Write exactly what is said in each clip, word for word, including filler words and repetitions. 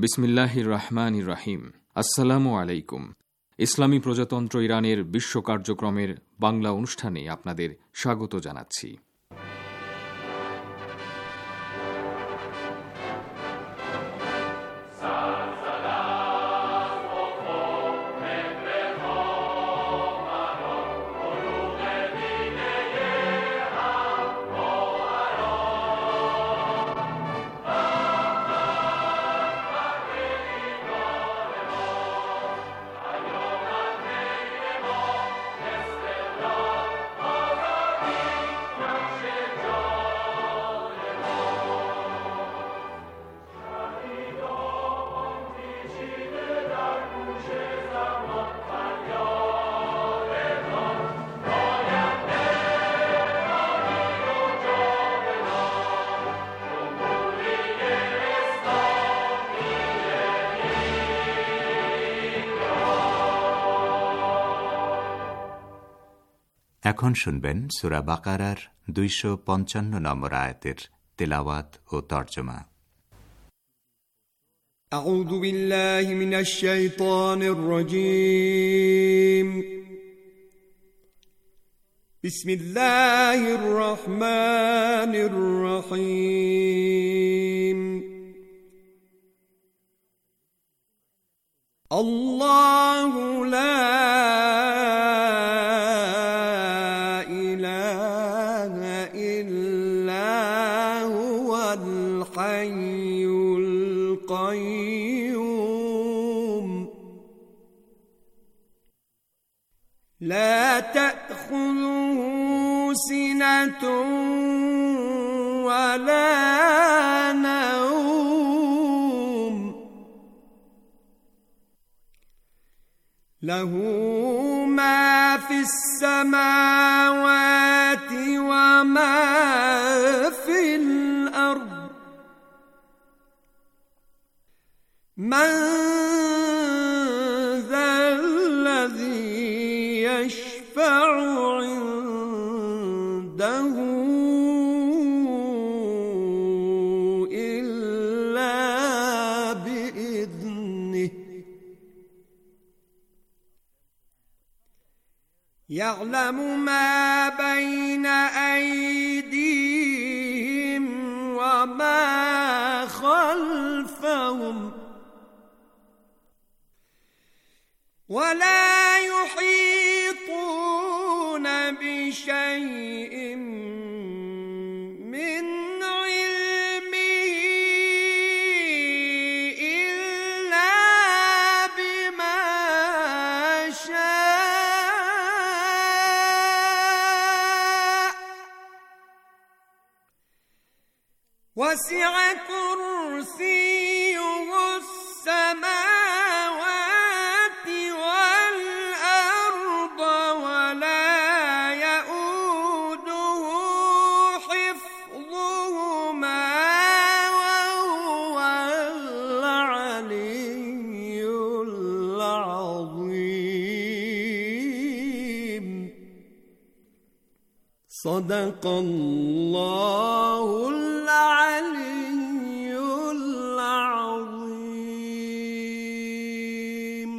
বিসমিল্লাহির রহমানির রহিম। আসসালামু আলাইকুম। ইসলামী প্রজাতন্ত্র ইরানের বিশ্ব কার্যক্রমের বাংলা অনুষ্ঠানে আপনাদের স্বাগত জানাচ্ছি। এখন শুনবেন সূরা বাকারার দুইশো পঞ্চান্ন নম্বর আয়াতের তেলাওয়াত ও তর্জমা। আউযু বিল্লাহি মিনাশ শাইতানির রাজীম। বিসমিল্লাহির রহমানির রহিম। আল্লাহু লা لا تأخذه سنة ولا نوم له ما في السماوات وما في الأرض من يشفع عنده إلا بإذنه يعلم ما بين أيديهم وما خلفهم ولا يحيطون بشيء من علمه إلا بما شاء وسع كرسيه السماوات والأرض ولا يؤوده حفظهما وهو العلي العظيم. صدق الله العلي العظيم.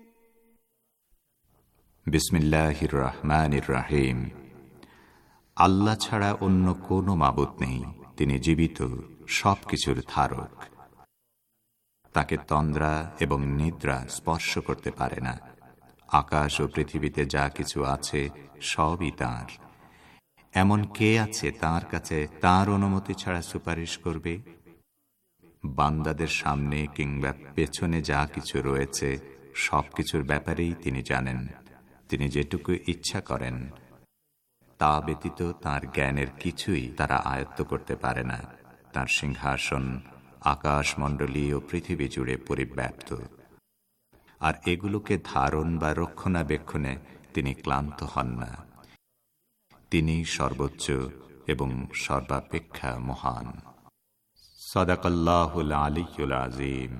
বিসমিল্লাহির রহমানির রহিম। আল্লাহ ছাড়া অন্য কোনো মাবুদ নেই, তিনি জীবিত, সবকিছুর ধারক। তাকে তন্দ্রা এবং নিদ্রা স্পর্শ করতে পারে না। আকাশ ও পৃথিবীতে যা কিছু আছে সবই তাঁর। এমন কে আছে তাঁর কাছে তাঁর অনুমতি ছাড়া সুপারিশ করবে? বান্দাদের সামনে কিংবা পেছনে যা কিছু রয়েছে সবকিছুর ব্যাপারেই তিনি জানেন। তিনি যেটুকু ইচ্ছা করেন তা ব্যতীত তাঁর জ্ঞানের কিছুই তারা আয়ত্ত করতে পারে না। তাঁর সিংহাসন আকাশমণ্ডলী ও পৃথিবী জুড়ে পরিব্যাপ্ত, আর এগুলোকে ধারণ বা রক্ষণাবেক্ষণে তিনি ক্লান্ত হন না। তিনি সর্বোচ্চ এবং সর্বাপেক্ষা মহান। সাদাকাল্লাহুল আলিয়্যুল আযীম।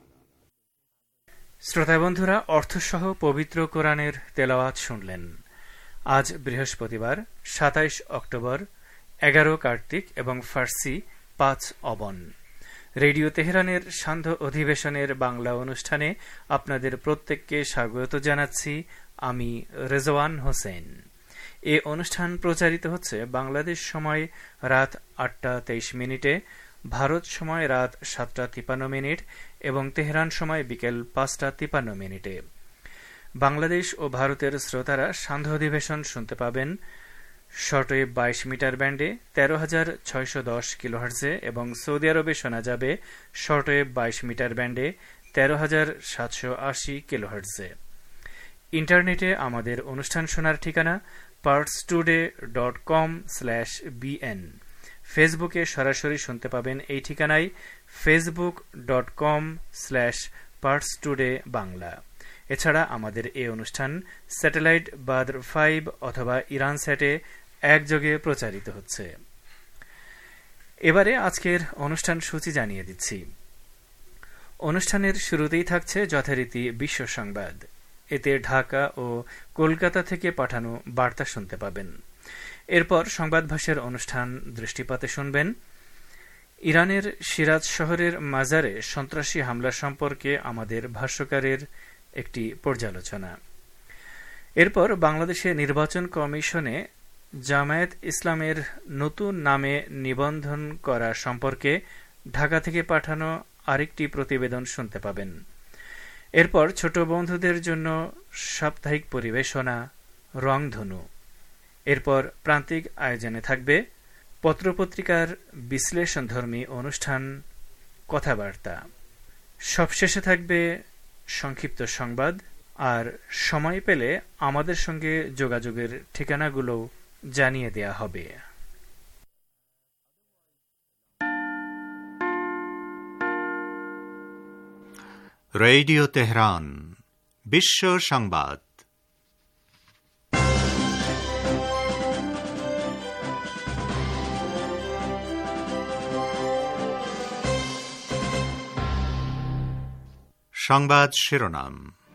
শ্রোতা বন্ধুরা, অর্থসহ পবিত্র কোরআনের তেলাওয়াত শুনলেন। আজ বৃহস্পতিবার সাতাইশ অক্টোবর, এগারো কার্তিক এবং ফার্সি পাঁচ অবন। রেডিও তেহরানের সান্ধ্য অধিবেশনের বাংলা অনুষ্ঠানে আপনাদের প্রত্যেককে স্বাগত জানাচ্ছি। আমি রেজওয়ান হোসেন। এ অনুষ্ঠান প্রচারিত হচ্ছে বাংলাদেশ সময় রাত আটটা তেইশ মিনিটে, ভারত সময় রাত সাতটা তিপান্ন মিনিট এবং তেহরান সময় বিকেল পাঁচটা তিপান্ন মিনিটে। বাংলাদেশ ও ভারতের শ্রোতারা সান্ধ্য অধিবেশন শুনতে পাবেন শর্টওয়েভ বাইশ মিটার ব্যান্ডে তেরো হাজার ছয়শ দশ কিলোহার্টজে এবং সৌদি আরবে শোনা যাবে শর্টওয়েভ বাইশ মিটার ব্যান্ডে তেরো হাজার সাতশো আশি কিলোহার্টজে। ইন্টারনেটে আমাদের অনুষ্ঠান শোনার ঠিকানা Pars Today dot com slash BN. ফেসবুকে সরাসরি শুনতে পাবেন এই ঠিকানায় Facebook dot com slash Pars Today Bangla. এছাড়া আমাদের এই অনুষ্ঠান স্যাটেলাইট বাদর ফাইভ অথবা ইরান স্যাটে একযোগে প্রচারিত হচ্ছে। এবারে আজকের অনুষ্ঠান সূচি জানিয়ে দিচ্ছি। অনুষ্ঠানের শুরুতেই থাকছে যথারীতি বিশ্ব সংবাদ। এতে ঢাকা ও কলকাতা থেকে পাঠানো বার্তা শুনতে পাবেন। এরপর সংবাদ ভাষার অনুষ্ঠান দৃষ্টিপাতে শুনবেন ইরানের সিরাজ শহরের মাজারে সন্ত্রাসী হামলা সম্পর্কে আমাদের ভাষ্যকারের একটি পর্যালোচনা। এরপর বাংলাদেশে নির্বাচন কমিশনে জামায়াত ইসলামের নতুন নামে নিবন্ধন করা সম্পর্কে ঢাকা থেকে পাঠানো আরেকটি প্রতিবেদন শুনতে পাবেন। এরপর ছোট বন্ধুদের জন্য সাপ্তাহিক পরিবেশনা রংধনু। এরপর প্রান্তিক আয়োজনে থাকবে পত্রপত্রিকার বিশ্লেষণধর্মী অনুষ্ঠান কথাবার্তা। সবশেষে থাকবে সংক্ষিপ্ত সংবাদ। আর সময় পেলে আমাদের সঙ্গে যোগাযোগের ঠিকানাগুলো জানিয়ে দেয়া হবে। রেডিও তেহরান বিশ্ব সংবাদ। সংবাদ শিরোনাম।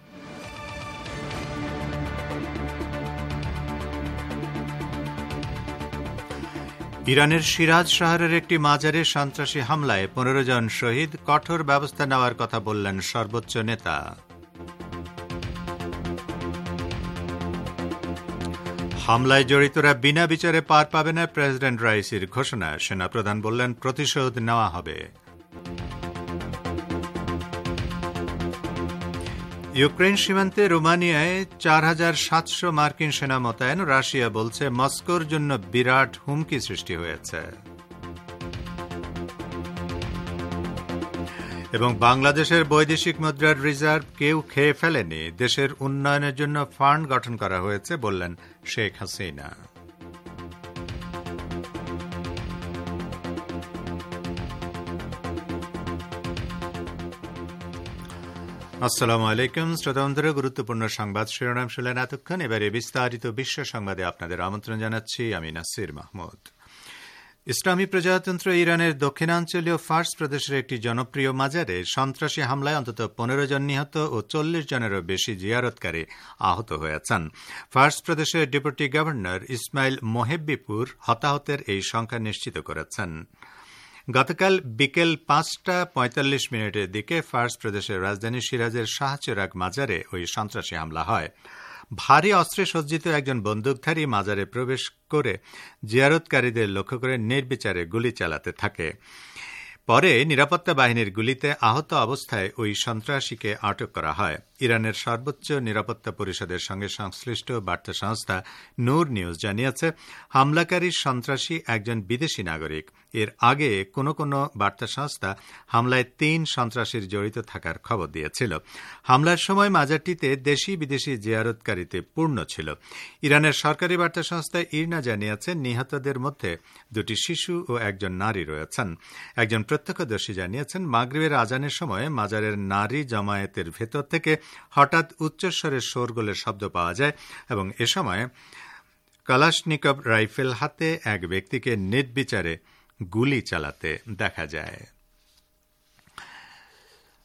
ইরানের সিরাজ শহরের একটি মাজারে সন্ত্রাসী হামলায় পনেরো জন শহীদ, কঠোর ব্যবস্থা নেওয়ার কথা বললেন সর্বোচ্চ নেতা। হামলায় জড়িতরা বিনা বিচারে পার পাবে না প্রেসিডেন্ট রাইসির ঘোষণা। সেনাপ্রধান বললেন প্রতিশোধ নেওয়া হবে। ইউক্রেন সীমান্তে রোমানিয়ায় চার হাজার সাতশো মার্কিন সেনা মোতায়েন। রাশিয়া বলছে মস্কোর জন্য বিরাট হুমকি সৃষ্টি হয়েছে। এবং বাংলাদেশের বৈদেশিক মুদ্রার রিজার্ভ কেউ খেয়ে ফেলেনি, দেশের উন্নয়নের জন্য ফান্ড গঠন করা হয়েছে বললেন শেখ হাসিনা। আসসালামু আলাইকুম শ্রোতাবন্ধুরা, গুরুত্বপূর্ণ সংবাদ শিরোনাম শুনলেন এতক্ষণ। এবারে বিস্তারিত বিশ্ব সংবাদে আপনাদের আমন্ত্রণ জানাচ্ছি আমি নাসির মাহমুদ। ইসলামী প্রজাতন্ত্র ইরানের দক্ষিণাঞ্চলীয় ফার্স প্রদেশের একটি জনপ্রিয় মাজারে সন্ত্রাসী হামলায় অন্তত পনেরো জন নিহত ও চল্লিশ জনেরও বেশি জিয়ারতকারী আহত হয়েছেন। ফার্স প্রদেশের ডেপুটি গভর্নর ইসমাইল মোহেব্বিপুর হতাহতের এই সংখ্যা নিশ্চিত করেছেন। গতকাল বিকেল পাঁচটা পঁয়তাল্লিশ মিনিটের দিকে ফার্স প্রদেশের রাজধানী সিরাজের শাহচেরাগ মাজারে ওই সন্ত্রাসী হামলা হয়। ভারী অস্ত্রে সজ্জিত একজন বন্দুকধারী মাজারে প্রবেশ করে জিয়ারতকারীদের লক্ষ্য করে নির্বিচারে গুলি চালাতে থাকে। পরে নিরাপত্তা বাহিনীর গুলিতে আহত অবস্থায় ওই সন্ত্রাসীকে আটক করা হয়। ইরানের সর্বোচ্চ নিরাপত্তা পরিষদের সঙ্গে সংশ্লিষ্ট বার্তা সংস্থা নূর নিউজ জানিয়েছে, হামলাকারী সন্ত্রাসী একজন বিদেশি নাগরিক। এর আগে কোনো কোনো বার্তা সংস্থা হামলায় তিন সন্ত্রাসীর জড়িত থাকার খবর দিয়েছিল। হামলার সময় মাজারটিতে দেশি বিদেশি জিয়ারতকারীতে পূর্ণ ছিল। ইরানের সরকারি বার্তা সংস্থা ইরনা জানিয়েছে, নিহতদের মধ্যে দুটি শিশু ও একজন নারী রয়েছেন। একজন প্রত্যক্ষদর্শী জানিয়েছেন, মাগরিবের আজানের সময় মাজারের নারী জমায়েতের ভেতর থেকে হঠাৎ উচ্চস্বরে শোরগোলের শব্দ পাওয়া যায় এবং এ সময় কালাশনিকভ রাইফেল হাতে এক ব্যক্তিকে নির্বিচারে গুলি চালাতে দেখা যায়।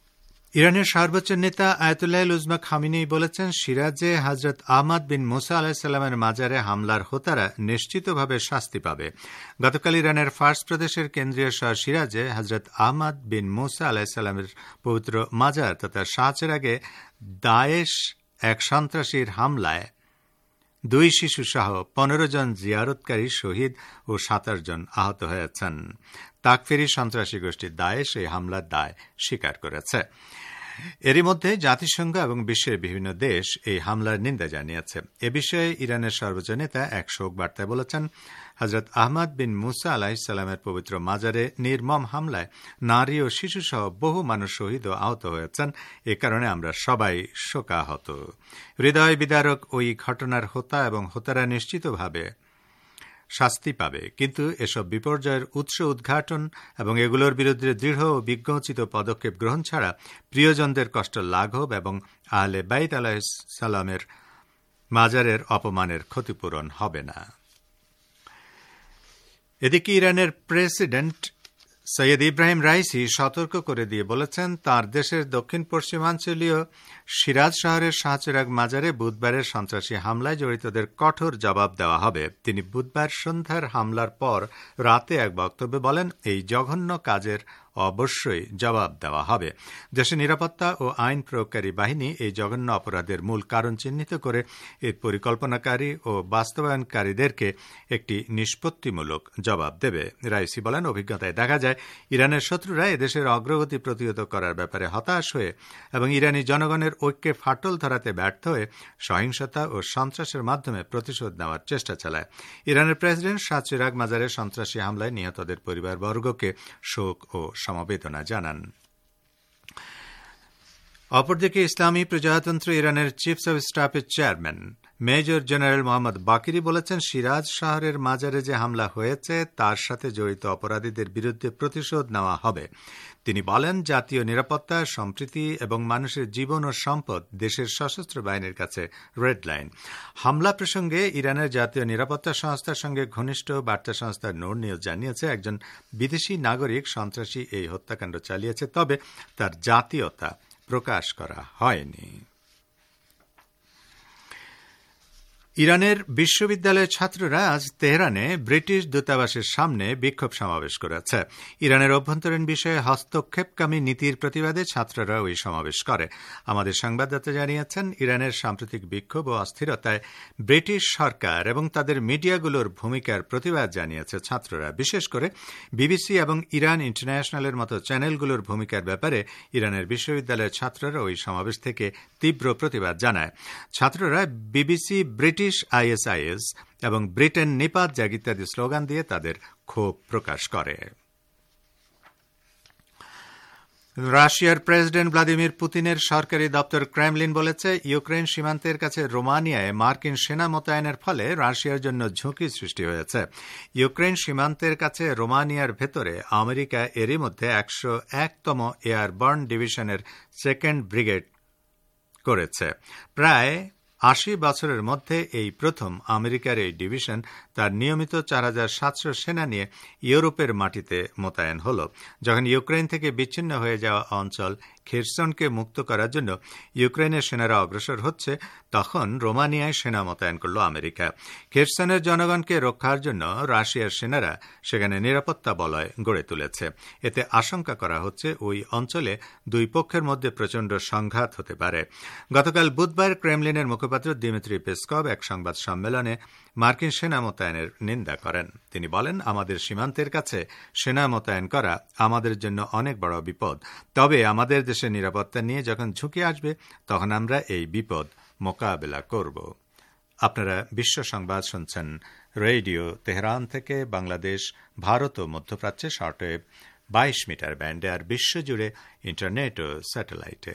ইরানের সর্বোচ্চ নেতা আয়াতুল্লাহ উজমা খামিনি বলেছেন, সিরাজে হজরত আহমদ বিন মুসা আলাহিসাল্লামের মাজারে হামলার হোতারা নিশ্চিতভাবে শাস্তি পাবে। গতকাল ইরানের ফার্স প্রদেশের কেন্দ্রীয় শহর সিরাজে হজরত আহমদ বিন মুসা আলাহিসাল্লামের পবিত্র মাজার তথা শাহচেরাগে দায়েশ এক সন্ত্রাসীর হামলায় দুই শিশু সহ পনেরো জন জিয়ারতকারী শহীদ ও সাতাশ জন আহত হয়েছেন। তাকফিরি সন্ত্রাসী গোষ্ঠী দায়েশ এই হামলার দায় স্বীকার করেছে। এরই মধ্যে জাতিসংঘ এবং বিশ্বের বিভিন্ন দেশ এই হামলার নিন্দা জানিয়েছে। এ বিষয়ে ইরানের সর্বোচ্চ নেতা এক শোক বার্তায় বলেছেন, হজরত আহমদ বিন মুসা আলাহিসাল্লামের পবিত্র মাজারে নির্মম হামলায় নারী ও শিশুসহ বহু মানুষ শহীদ ও আহত হয়েছেন। এ কারণে আমরা সবাই শোকাহত। হৃদয় বিদারক ওই ঘটনার হোতা এবং হোতারা নিশ্চিতভাবে শাস্তি পাবে, কিন্তু এসব বিপর্যয়ের উৎস উদ্ঘাটন এবং এগুলোর বিরুদ্ধে দৃঢ় ও বিজ্ঞোচিত পদক্ষেপ গ্রহণ ছাড়া প্রিয়জনদের কষ্ট লাঘব এবং আহলে বাইত আলাইহিস সালামের মাজারের অপমানের ক্ষতিপূরণ হবে না। এদিকে ইরানের প্রেসিডেন্ট সৈয়দ ইব্রাহিম রাইসি সতর্ক করে দিয়ে বলেছেন, তার দেশের দক্ষিণ পশ্চিমাঞ্চলীয় সিরাজ শহরের শাহচেরাগ মাজারে বুধবারের সন্ত্রাসী হামলায় জড়িতদের কঠোর জবাব দেওয়া হবে। তিনি বুধবার সন্ধ্যার হামলার পর রাতে এক বক্তব্যে বলেন, এই জঘন্য কাজের অবশ্যই জবাব দেওয়া হবে। দেশের নিরাপত্তা ও আইন প্রয়োগকারী বাহিনী এই জঘন্য অপরাধের মূল কারণ চিহ্নিত করে এর পরিকল্পনাকারী ও বাস্তবায়নকারীদেরকে একটি নিষ্পত্তিমূলক জবাব দেবে। রাইসি বলেন, অভিজ্ঞতায় দেখা যায় ইরানের শত্রুরা এদেশের অগ্রগতি প্রতিহত করার ব্যাপারে হতাশ হয়ে এবং ইরানি জনগণের ঐক্যে ফাটল ধরাতে ব্যর্থ হয়ে সহিংসতা ও সন্ত্রাসের মাধ্যমে প্রতিশোধ নেওয়ার চেষ্টা চালায়। ইরানের প্রেসিডেন্ট শাহচেরাগ মাজারে সন্ত্রাসী হামলায় নিহতদের পরিবারবর্গকে শোক ও সমবেদনা জানান। অপরদিকে ইসলামী প্রজাতন্ত্র ইরানের চিফস অব স্টাফের chairman major general Mohammad Bagheri বলেছেন, সিরাজ শহরের মাজারে যে হামলা হয়েছে তার সাথে জড়িত অপরাধীদের বিরুদ্ধে প্রতিশোধ নেওয়া হবে। তিনি বলেন, জাতীয় নিরাপত্তা, সম্প্রীতি এবং মানুষের জীবন ও সম্পদ দেশের সশস্ত্র বাহিনীর কাছে রেড লাইন। হামলা প্রসঙ্গে ইরানের জাতীয় নিরাপত্তা সংস্থার সঙ্গে ঘনিষ্ঠ বার্তা সংস্থা নূর নিউজ জানিয়েছে, একজন বিদেশি নাগরিক সন্ত্রাসী এই হত্যাকাণ্ড চালিয়েছে, তবে তার জাতীয়তা প্রকাশ করা হয়নি। ইরানের বিশ্ববিদ্যালয়ের ছাত্ররা আজ তেহরানে ব্রিটিশ দূতাবাসের সামনে বিক্ষোভ সমাবেশ করেছে। ইরানের অভ্যন্তরীণ বিষয়ে হস্তক্ষেপকামী নীতির প্রতিবাদে ছাত্ররা ওই সমাবেশ করে। আমাদের সংবাদদাতা জানিয়েছেন, ইরানের সাম্প্রতিক বিক্ষোভ ও অস্থিরতায় ব্রিটিশ সরকার এবং তাদের মিডিয়াগুলোর ভূমিকার প্রতিবাদ জানিয়েছে ছাত্ররা। বিশেষ করে বিবিসি এবং ইরান ইন্টারন্যাশনালের মতো চ্যানেলগুলোর ভূমিকার ব্যাপারে ইরানের বিশ্ববিদ্যালয়ের ছাত্ররা ওই সমাবেশ থেকে তীব্র প্রতিবাদ জানায়। ছাত্ররা বিবিসি, ব্রিটিশ আইএসআইএস এবং ব্রিটেন নিপাত জাগ ইত্যাদি স্লোগান দিয়ে তাদের ক্ষোভ প্রকাশ করে। রাশিয়ার প্রেসিডেন্ট ভ্লাদিমির পুতিনের সরকারি দপ্তর ক্রেমলিন বলেছে, ইউক্রেন সীমান্তের কাছে রোমানিয়ায় মার্কিন সেনা মোতায়েনের ফলে রাশিয়ার জন্য ঝুঁকি সৃষ্টি হয়েছে। ইউক্রেন সীমান্তের কাছে রোমানিয়ার ভেতরে আমেরিকা এরই মধ্যে একশো একতম এয়ারবার্ন ডিভিশনের সেকেন্ড ব্রিগেড করেছে। প্রায় আশি বছরের মধ্যে এই প্রথম আমেরিকার এই ডিভিশন তার নিয়মিত চার হাজার সাতশো সেনা নিয়ে ইউরোপের মাটিতে মোতায়েন হল। যখন ইউক্রেন থেকে বিচ্ছিন্ন হয়ে যাওয়া অঞ্চল খেরসনকে মুক্ত করার জন্য ইউক্রেনের সেনারা অগ্রসর হচ্ছে, তখন রোমানিয়ায় সেনা মোতায়েন করল আমেরিকা। খেরসনের জনগণকে রক্ষার জন্য রাশিয়ার সেনারা সেখানে নিরাপত্তা বলয় গড়ে তুলেছে। এতে আশঙ্কা করা হচ্ছে ওই অঞ্চলে দুই পক্ষের মধ্যে প্রচণ্ড সংঘাত হতে পারে। গতকাল বুধবার ক্রেমলিনের মুখপাত্র দিমিত্রি পেসকভ এক সংবাদ সম্মেলনে মার্কিন সেনা মোতায়েনের নিন্দা করেন। তিনি বলেন, আমাদের সীমান্তের কাছে সেনা মোতায়েন করা আমাদের জন্য অনেক বড় বিপদ। তবে আমাদের দেশের নিরাপত্তা নিয়ে যখন ঝুঁকি আসবে তখন আমরা এই বিপদ মোকাবেলা করব। আপনারা বিশ্ব সংবাদ শুনছেন রেডিও তেহরান থেকে। বাংলাদেশ, ভারত ও মধ্যপ্রাচ্যে শর্টওয়েভ বাইশ মিটার ব্যান্ডে আর বিশ্বজুড়ে ইন্টারনেট ও স্যাটেলাইটে।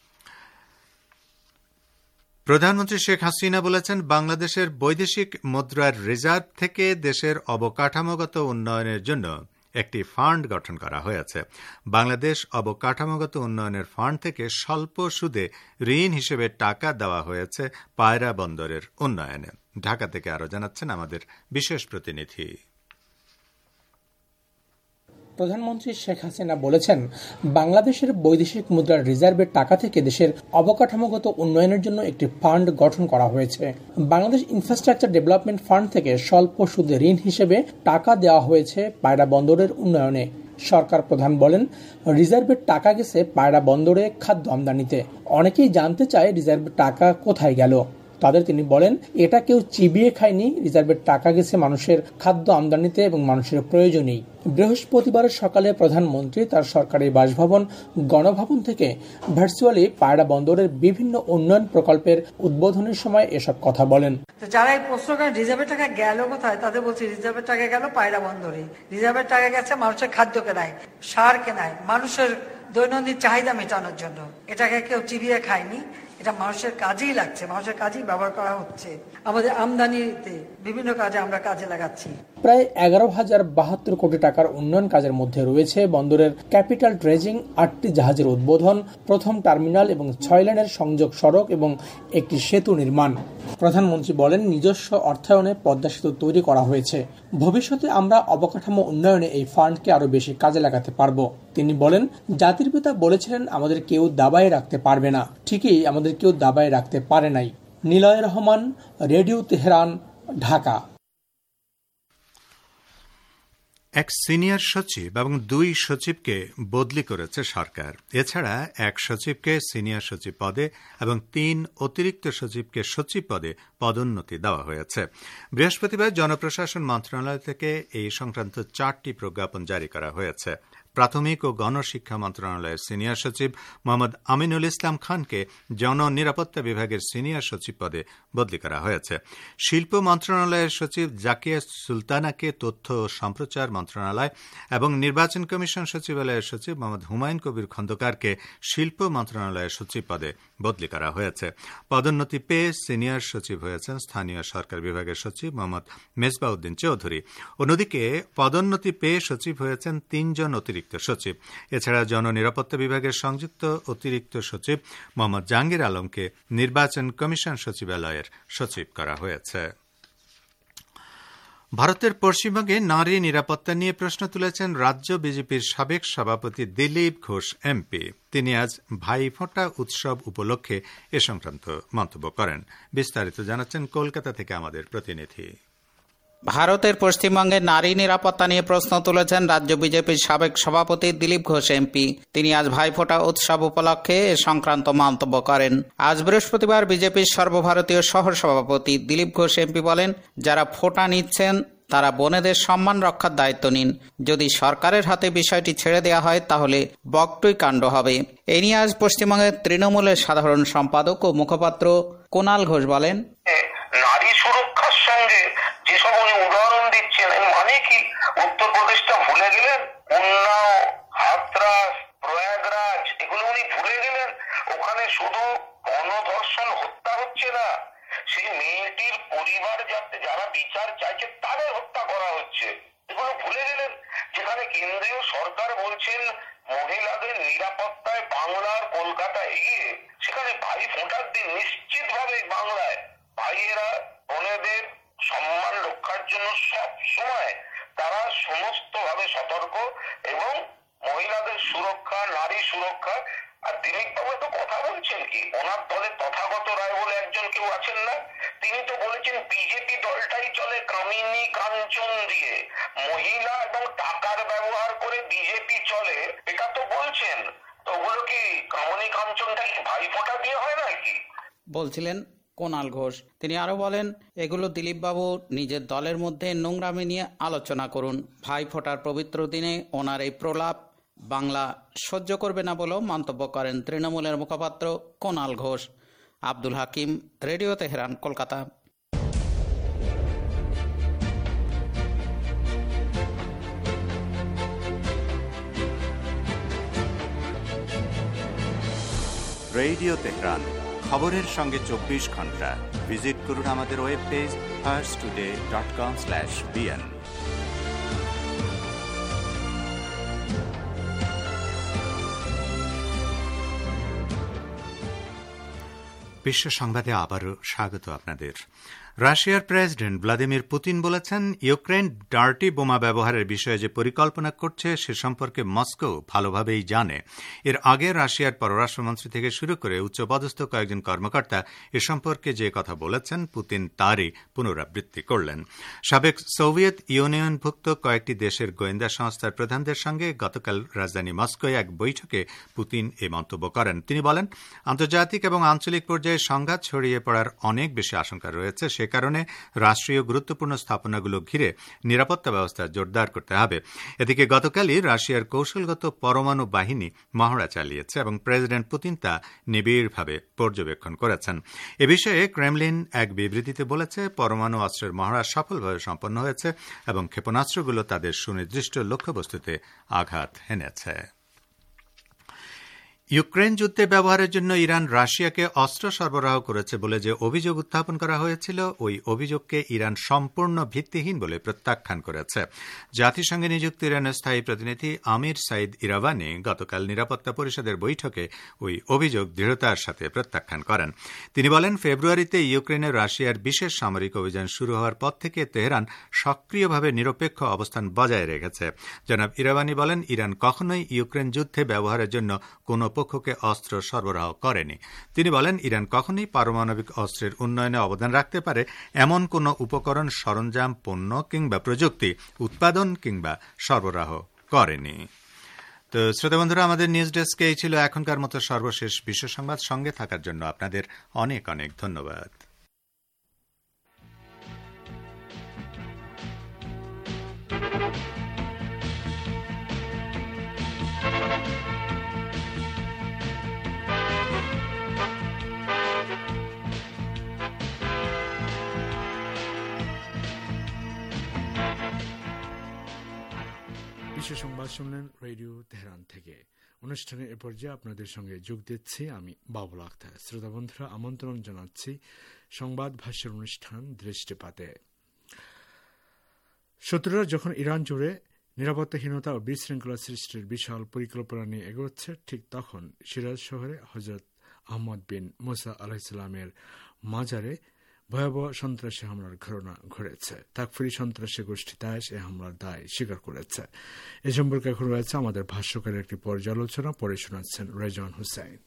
প্রধানমন্ত্রী শেখ হাসিনা বলেছেন, বাংলাদেশের বৈদেশিক মুদ্রার রিজার্ভ থেকে দেশের অবকাঠামোগত উন্নয়নের জন্য একটি ফান্ড গঠন করা হয়েছে। বাংলাদেশ অবকাঠামোগত উন্নয়নের ফান্ড থেকে স্বল্প সুদে ঋণ হিসেবে টাকা দেওয়া হয়েছে পায়রা বন্দরের উন্নয়নে। ঢাকা থেকে আরও জানাচ্ছেন আমাদের বিশেষ প্রতিনিধি। প্রধানমন্ত্রী শেখ হাসিনা বলেছেন, বাংলাদেশের বৈদেশিক মুদ্রার রিজার্ভের টাকা থেকে দেশের অবকাঠামোগত উন্নয়নের জন্য একটি ফান্ড গঠন করা হয়েছে। বাংলাদেশ ইনফ্রাস্ট্রাকচার ডেভেলপমেন্ট ফান্ড থেকে স্বল্প সুদে ঋণ হিসেবে টাকা দেওয়া হয়েছে পায়রা বন্দরের উন্নয়নে। সরকার প্রধান বলেন, রিজার্ভের টাকা গেছে পায়রা বন্দরে খাদ্য আমদানিতে। অনেকেই জানতে চায় রিজার্ভের টাকা কোথায় গেল। তাদের তিনি বলেন, এটা কেউ চিবিয়ে খায়নি, রিজার্ভের টাকা গেছে মানুষের খাদ্য আমদানিতে এবং মানুষের প্রয়োজনেই। বৃহস্পতিবার সকালে প্রধানমন্ত্রী তার সরকারি বাসভবন গণভবন থেকে ভার্চুয়ালি পায়রা বন্দরের বিভিন্ন উন্নয়ন প্রকল্পের উদ্বোধনের সময় এসব কথা বলেন। যারা এই প্রশ্ন করেন রিজার্ভের টাকা গেল কোথায়, তাদের বলছি রিজার্ভের টাকা গেল পায়রা বন্দরে। রিজার্ভের টাকা গেছে মানুষের খাদ্য কেনায়, সার কেনায়, মানুষের দৈনন্দিন চাহিদা মেটানোর জন্য। এটাকে কেউ চিবিয়ে খায়নি, এটা মানুষের কাজেই লাগছে, মানুষের কাজেই ব্যবহার করা হচ্ছে। আমাদের আমদানিতে বিভিন্ন কাজে আমরা কাজে লাগাচ্ছি। প্রায় এগারো হাজার বাহাত্তর কোটি টাকার উন্নয়ন কাজের মধ্যে রয়েছে বন্দরের ক্যাপিটাল ড্রেজিং, আটটি জাহাজের উদ্বোধন, প্রথম টার্মিনাল এবং ছয় লেনের সংযোগ সড়ক এবং একটি সেতু নির্মাণ। প্রধানমন্ত্রী বলেন, নিজস্ব অর্থায়নে পদ্মা সেতু তৈরি করা হয়েছে। ভবিষ্যতে আমরা অবকাঠামো উন্নয়নে এই ফান্ডকে আরো বেশি কাজে লাগাতে পারব। তিনি বলেন, জাতির পিতা বলেছিলেন, আমাদের কেউ দাবায় রাখতে পারবে না। ঠিকই, আমাদের কেউ দাবায় রাখতে পারে নাই। Niloy Rahman, radio Tehran, Dhaka. এক সিনিয়র সচিব এবং দুই সচিবকে বদলি করেছে সরকার। এছাড়া এক সচিবকে সিনিয়র সচিব পদে এবং তিন অতিরিক্ত সচিবকে সচিব পদে পদোন্নতি দেওয়া হয়েছে। বৃহস্পতিবার জনপ্রশাসন মন্ত্রণালয় থেকে এই সংক্রান্ত চারটি প্রজ্ঞাপন জারি করা হয়েছে। প্রাথমিক ও গণশিক্ষা মন্ত্রণালয়ের সিনিয়র সচিব মোহাম্মদ আমিনুল ইসলাম খানকে জননিরাপত্তা বিভাগের সিনিয়র সচিব পদে বদলি করা হয়েছে। শিল্প মন্ত্রণালয়ের সচিব জাকিয়া সুলতানাকে তথ্য ও সম্প্রচার মন্ত্রণালয় এবং নির্বাচন কমিশন সচিবালয়ের সচিব মোহাম্মদ হুমায়ুন কবির খন্দকারকে শিল্প মন্ত্রণালয়ের সচিব পদে বদলি করা হয়েছে। পদোন্নতি পেয়ে সিনিয়র সচিব হয়েছেন স্থানীয় সরকার বিভাগের সচিব মোহাম্মদ মেজবাউদ্দিন চৌধুরী। অন্যদিকে পদোন্নতি পেয়ে সচিব হয়েছেন তিনজন অতিরিক্ত সচিব। এছাড়া জননিরাপত্তা বিভাগের সংযুক্ত অতিরিক্ত সচিব মোহাম্মদ জাহাঙ্গীর আলমকে নির্বাচন কমিশন সচিবালয়ের সচিব করা হয়েছে। ভারতের পশ্চিমবঙ্গে নারী নিরাপত্তা নিয়ে প্রশ্ন তুলেছেন রাজ্য বিজেপির সাবেক সভাপতি দিলীপ ঘোষ এমপি। তিনি আজ ভাইফোঁটা উৎসব উপলক্ষে এ সংক্রান্ত মন্তব্য করেন। বিস্তারিত জানাচ্ছেন কলকাতা থেকে আমাদের প্রতিনিধি। ভারতের পশ্চিমবঙ্গে নারী নিরাপত্তা নিয়ে প্রশ্ন তুলেছেন রাজ্য বিজেপির সাবেক সভাপতি দিলীপ ঘোষ এমপি। তিনি আজ ভাইফোঁটা উৎসব উপলক্ষে এ সংক্রান্ত মন্তব্য করেন। আজ বৃহস্পতিবার বিজেপির সর্বভারতীয় সহ সভাপতি দিলীপ ঘোষ এমপি বলেন, যারা ফোঁটা নিচ্ছেন তারা বোনেদের সম্মান রক্ষার দায়িত্ব নিন। যদি সরকারের হাতে বিষয়টি ছেড়ে দেওয়া হয় তাহলে বকটুই কাণ্ড হবে। এ নিয়ে আজ পশ্চিমবঙ্গের তৃণমূলের সাধারণ সম্পাদক ও মুখপাত্র কুণাল ঘোষ বলেন, নারী সুরক্ষার সঙ্গে যেসব উনি উদাহরণ দিচ্ছেন, মানে কি উত্তরপ্রদেশটা ভুলে গেলেন? উন্নাও, হাতরাস, প্রয়াগরাজ এগুলো উনি ভুলে গেলেন? ওখানে শুধু গণধর্ষণ হত্যা হচ্ছে না, সেই মেয়েটির পরিবার যাতে যারা বিচার চাইছে তাদের হত্যা করা হচ্ছে, এগুলো ভুলে গেলেন? যেখানে কেন্দ্রীয় সরকার বলছেন মহিলাদের নিরাপত্তায় বাংলার কলকাতা এগিয়ে, সেখানে ভাই ফোঁটার দিন নিশ্চিত ভাবে বাংলায় ভাইয়েরা বোনেদের সম্মান রক্ষার জন্য সব সময় তারা সমস্ত ভাবে সতর্ক এবং মহিলাদের সুরক্ষা, নারী সুরক্ষা। আর দিলীপ বাবু তো কথা বলছেন কি, ওনার দলে তথাগত রায় বলে একজন কেউ আছেন না, তিনি তো বলেছেন বিজেপি দলটাই চলে কামিনী কাঞ্চন দিয়ে, মহিলা এবং টাকার ব্যবহার করে বিজেপি চলে, এটা তো বলছেন। তো ওগুলো কি কামিনী কাঞ্চনটা কি ভাইফোঁটা দিয়ে হয় নাকি? বলছিলেন কুণাল ঘোষ। তিনি আরো বলেন, এগুলো দিলীপবাবু নিজের দলের মধ্যে নোংরামি নিয়ে আলোচনা করুন। ভাই ফোঁটার পবিত্র দিনে ওনার এই প্রলাপ বাংলা সহ্য করবে না বলেও মন্তব্য করেন তৃণমূলের মুখপাত্র Kunal Ghosh. Abdul Hakim, radio Tehran, Kolkata. Radio Tehran, খবরের সঙ্গে চব্বিশ ঘন্টা। ভিজিট করুন আমাদের web page Pars Today dot com slash BN. বিশ্ব সংবাদে আবারও স্বাগত আপনাদের। রাশিয়ার প্রেসিডেন্ট ভ্লাদিমির পুতিন বলেছেন, ইউক্রেন ডার্টি বোমা ব্যবহারের বিষয়ে যে পরিকল্পনা করছে সে সম্পর্কে মস্কো ভালোভাবেই জানে। এর আগে রাশিয়ার পররাষ্ট্রমন্ত্রী থেকে শুরু করে উচ্চপদস্থ কয়েকজন কর্মকর্তা এ সম্পর্কে যে কথা বলেছেন, পুতিন তারই পুনরাবৃত্তি করলেন। সাবেক সোভিয়েত ইউনিয়নভুক্ত কয়েকটি দেশের গোয়েন্দা সংস্থার প্রধানদের সঙ্গে গতকাল রাজধানী মস্কোয় এক বৈঠকে পুতিন এ মন্তব্য করেন। তিনি বলেন, আন্তর্জাতিক এবং আঞ্চলিক পর্যায়ে সংঘাত ছড়িয়ে পড়ার অনেক বেশি আশঙ্কা রয়েছে। সে কারণে রাষ্ট্রীয় গুরুত্বপূর্ণ স্থাপনাগুলো ঘিরে নিরাপত্তা ব্যবস্থা জোরদার করতে হবে। এদিকে গতকালই রাশিয়ার কৌশলগত পরমাণু বাহিনী মহড়া চালিয়েছে এবং প্রেসিডেন্ট পুতিন তা নিবিড়ভাবে পর্যবেক্ষণ করেছেন। এ বিষয়ে ক্রেমলিন এক বিবৃতিতে বলেছে, পরমাণু অস্ত্রের মহড়া সফলভাবে সম্পন্ন হয়েছে এবং ক্ষেপণাস্ত্রগুলো তাদের সুনির্দিষ্ট লক্ষ্যবস্তুতে আঘাত হেনেছে। ইউক্রেন যুদ্ধে ব্যবহারের জন্য ইরান রাশিয়াকে অস্ত্র সরবরাহ করেছে বলে যে অভিযোগ উত্থাপন করা হয়েছিল, ওই অভিযোগকে ইরান সম্পূর্ণ ভিত্তিহীন বলে প্রত্যাখ্যান করেছে। জাতিসংঘে নিযুক্ত ইরানের স্থায়ী প্রতিনিধি আমির সাইদ ইরাভানি গতকাল নিরাপত্তা পরিষদের বৈঠকে ওই অভিযোগ দৃঢ়তার সাথে প্রত্যাখ্যান করেন। তিনি বলেন, ফেব্রুয়ারিতে ইউক্রেনে রাশিয়ার বিশেষ সামরিক অভিযান শুরু হওয়ার পর থেকে তেহরান সক্রিয়ভাবে নিরপেক্ষ অবস্থান বজায় রেখেছে। জনাব ইরাভানি বলেন, ইরান কখনোই ইউক্রেন যুদ্ধে ব্যবহারের জন্য কোনো পক্ষকে অস্ত্র সরবরাহ করেনি। তিনি বলেন, ইরান কখনোই পারমাণবিক অস্ত্রের উন্নয়নে অবদান রাখতে পারে এমন কোনো উপকরণ, সরঞ্জাম, পণ্য কিংবা প্রযুক্তি উৎপাদন কিংবা সরবরাহ করেনি। তো শ্রোতা বন্ধুরা, আমাদের নিউজ ডেস্কে এই ছিল এখনকার মতো সর্বশেষ বিশ্ব সংবাদ। সঙ্গে থাকার জন্য আপনাদের অনেক অনেক ধন্যবাদ। বিশ্ব সংবাদ শুনলেন রেডিও তেহরান থেকে। অনুষ্ঠানের এ পর্যায়ে আপনাদের সঙ্গে যোগ দিচ্ছি আমি বাবুল আক্তার। শ্রোতা বন্ধুরা, আমন্ত্রণ জানাচ্ছি সংবাদ ভাষ্যের অনুষ্ঠান দৃষ্টিপাতে। শত্রুরা যখন ইরান জুড়ে নিরাপত্তাহীনতা ও বিশৃঙ্খলা সৃষ্টির বিশাল পরিকল্পনা নিয়ে এগোচ্ছে, ঠিক তখন সিরাজ শহরে হজরত আহমদ বিন মুসা আলাইহিসসালামের মাজারে ভয়াবহ সন্ত্রাসী হামলার ঘটনা ঘটেছে। তাকফিরি সন্ত্রাসী গোষ্ঠী দায়েশ এই হামলার দায় স্বীকার করেছে। এ সম্পর্কে এখন রয়েছে আমাদের ভাষ্যকারের একটি পর্যালোচনা, পরে শোনাচ্ছেন রেজওয়ান হোসেন।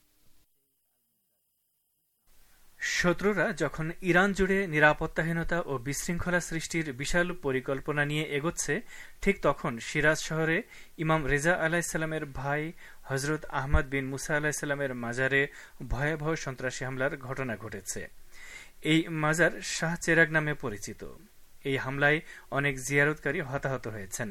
শত্রুরা যখন ইরান জুড়ে নিরাপত্তাহীনতা ও বিশৃঙ্খলা সৃষ্টির বিশাল পরিকল্পনা নিয়ে এগোচ্ছে, ঠিক তখন সিরাজ শহরে ইমাম রেজা আলাইহিসসালামের ভাই হজরত আহমদ বিন মুসা আলাইহিসসালামের মাজারে ভয়াবহ সন্ত্রাসী হামলার ঘটনা ঘটেছে। এই মাজার শাহ চেরাগ নামে পরিচিত। এই হামলায় অনেক জিয়ারতকারী হতাহত হয়েছেন।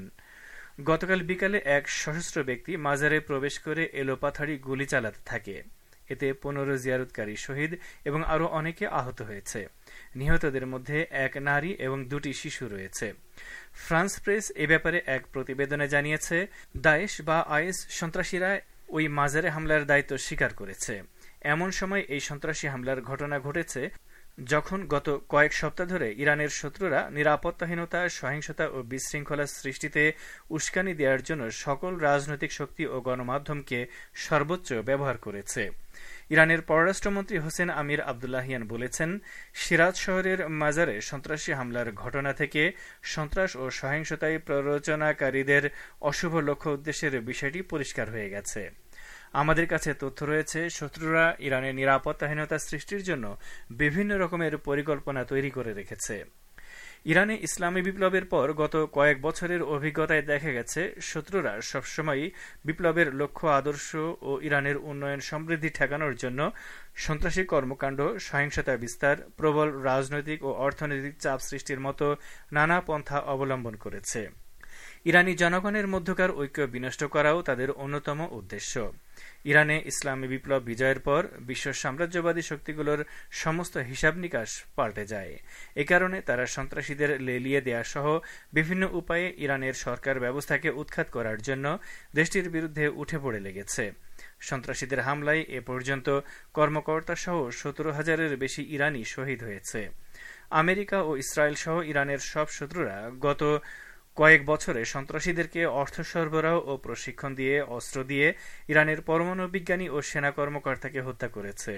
গতকাল বিকালে এক সশস্ত্র ব্যক্তি মাজারে প্রবেশ করে এলোপাথাড়ি গুলি চালাতে থাকে। এতে পনেরো জিয়ারতকারী শহীদ এবং আরও অনেকে আহত হয়েছে। নিহতদের মধ্যে এক নারী এবং দুটি শিশু রয়েছে। ফ্রান্স প্রেস এ ব্যাপারে এক প্রতিবেদনে জানিয়েছে, দায়েশ বা আইএস সন্ত্রাসীরা ওই মাজারে হামলার দায়িত্ব স্বীকার করেছে। এমন সময় এই সন্ত্রাসী হামলার ঘটনা ঘটেছে যখন গত কয়েক সপ্তাহ ধরে ইরানের শত্রুরা নিরাপত্তাহীনতা, সহিংসতা ও বিশৃঙ্খলা সৃষ্টিতে উস্কানি দেওয়ার জন্য সকল রাজনৈতিক শক্তি ও গণমাধ্যমকে সর্বোচ্চ ব্যবহার করেছে। ইরানের পররাষ্ট্রমন্ত্রী হোসেন আমির আবদুল্লাহিয়ান বলেছেন, সিরাজ শহরের মাজারে সন্ত্রাসী হামলার ঘটনা থেকে সন্ত্রাস ও সহিংসতায় প্ররোচনাকারীদের অশুভ লক্ষ্য উদ্দেশ্যের বিষয়টি পরিষ্কার হয়ে গেছে। আমাদের কাছে তথ্য রয়েছে, শত্রুরা ইরানের নিরাপত্তাহীনতা সৃষ্টির জন্য বিভিন্ন রকমের পরিকল্পনা তৈরি করে রেখেছে। ইরানে ইসলামী বিপ্লবের পর গত কয়েক বছরের অভিজ্ঞতায় দেখা গেছে, শত্রুরা সবসময়ই বিপ্লবের লক্ষ্য, আদর্শ ও ইরানের উন্নয়ন সমৃদ্ধি ঠেকানোর জন্য সন্ত্রাসী কর্মকাণ্ড, সহিংসতা বিস্তার, প্রবল রাজনৈতিক ও অর্থনৈতিক চাপ সৃষ্টির মতো নানা পন্থা অবলম্বন করেছে। ইরানি জনগণের মধ্যকার ঐক্য বিনষ্ট করাও তাদের অন্যতম উদ্দেশ্য। ইরানে ইসলামী বিপ্লব বিজয়ের পর বিশ্ব সাম্রাজ্যবাদী শক্তিগুলোর সমস্ত হিসাব নিকাশ পাল্টে যায়। এ কারণে তারা সন্ত্রাসীদের লেলিয়ে দেয়া সহ বিভিন্ন উপায়ে ইরানের সরকার ব্যবস্থাকে উৎখাত করার জন্য দেশটির বিরুদ্ধে উঠে পড়ে লেগেছে। সন্ত্রাসীদের হামলায় এ পর্যন্ত কর্মকর্তা সহ সতেরো হাজারের বেশি ইরানি শহীদ হয়েছে। আমেরিকা ও ইসরায়েল সহ ইরানের সব শত্রুরা গত কয়েক বছরে সন্ত্রাসীদেরকে অর্থ সরবরাহ ও প্রশিক্ষণ দিয়ে, অস্ত্র দিয়ে ইরানের পরমাণু বিজ্ঞানী ও সেনা কর্মকর্তাকে হত্যা করেছে।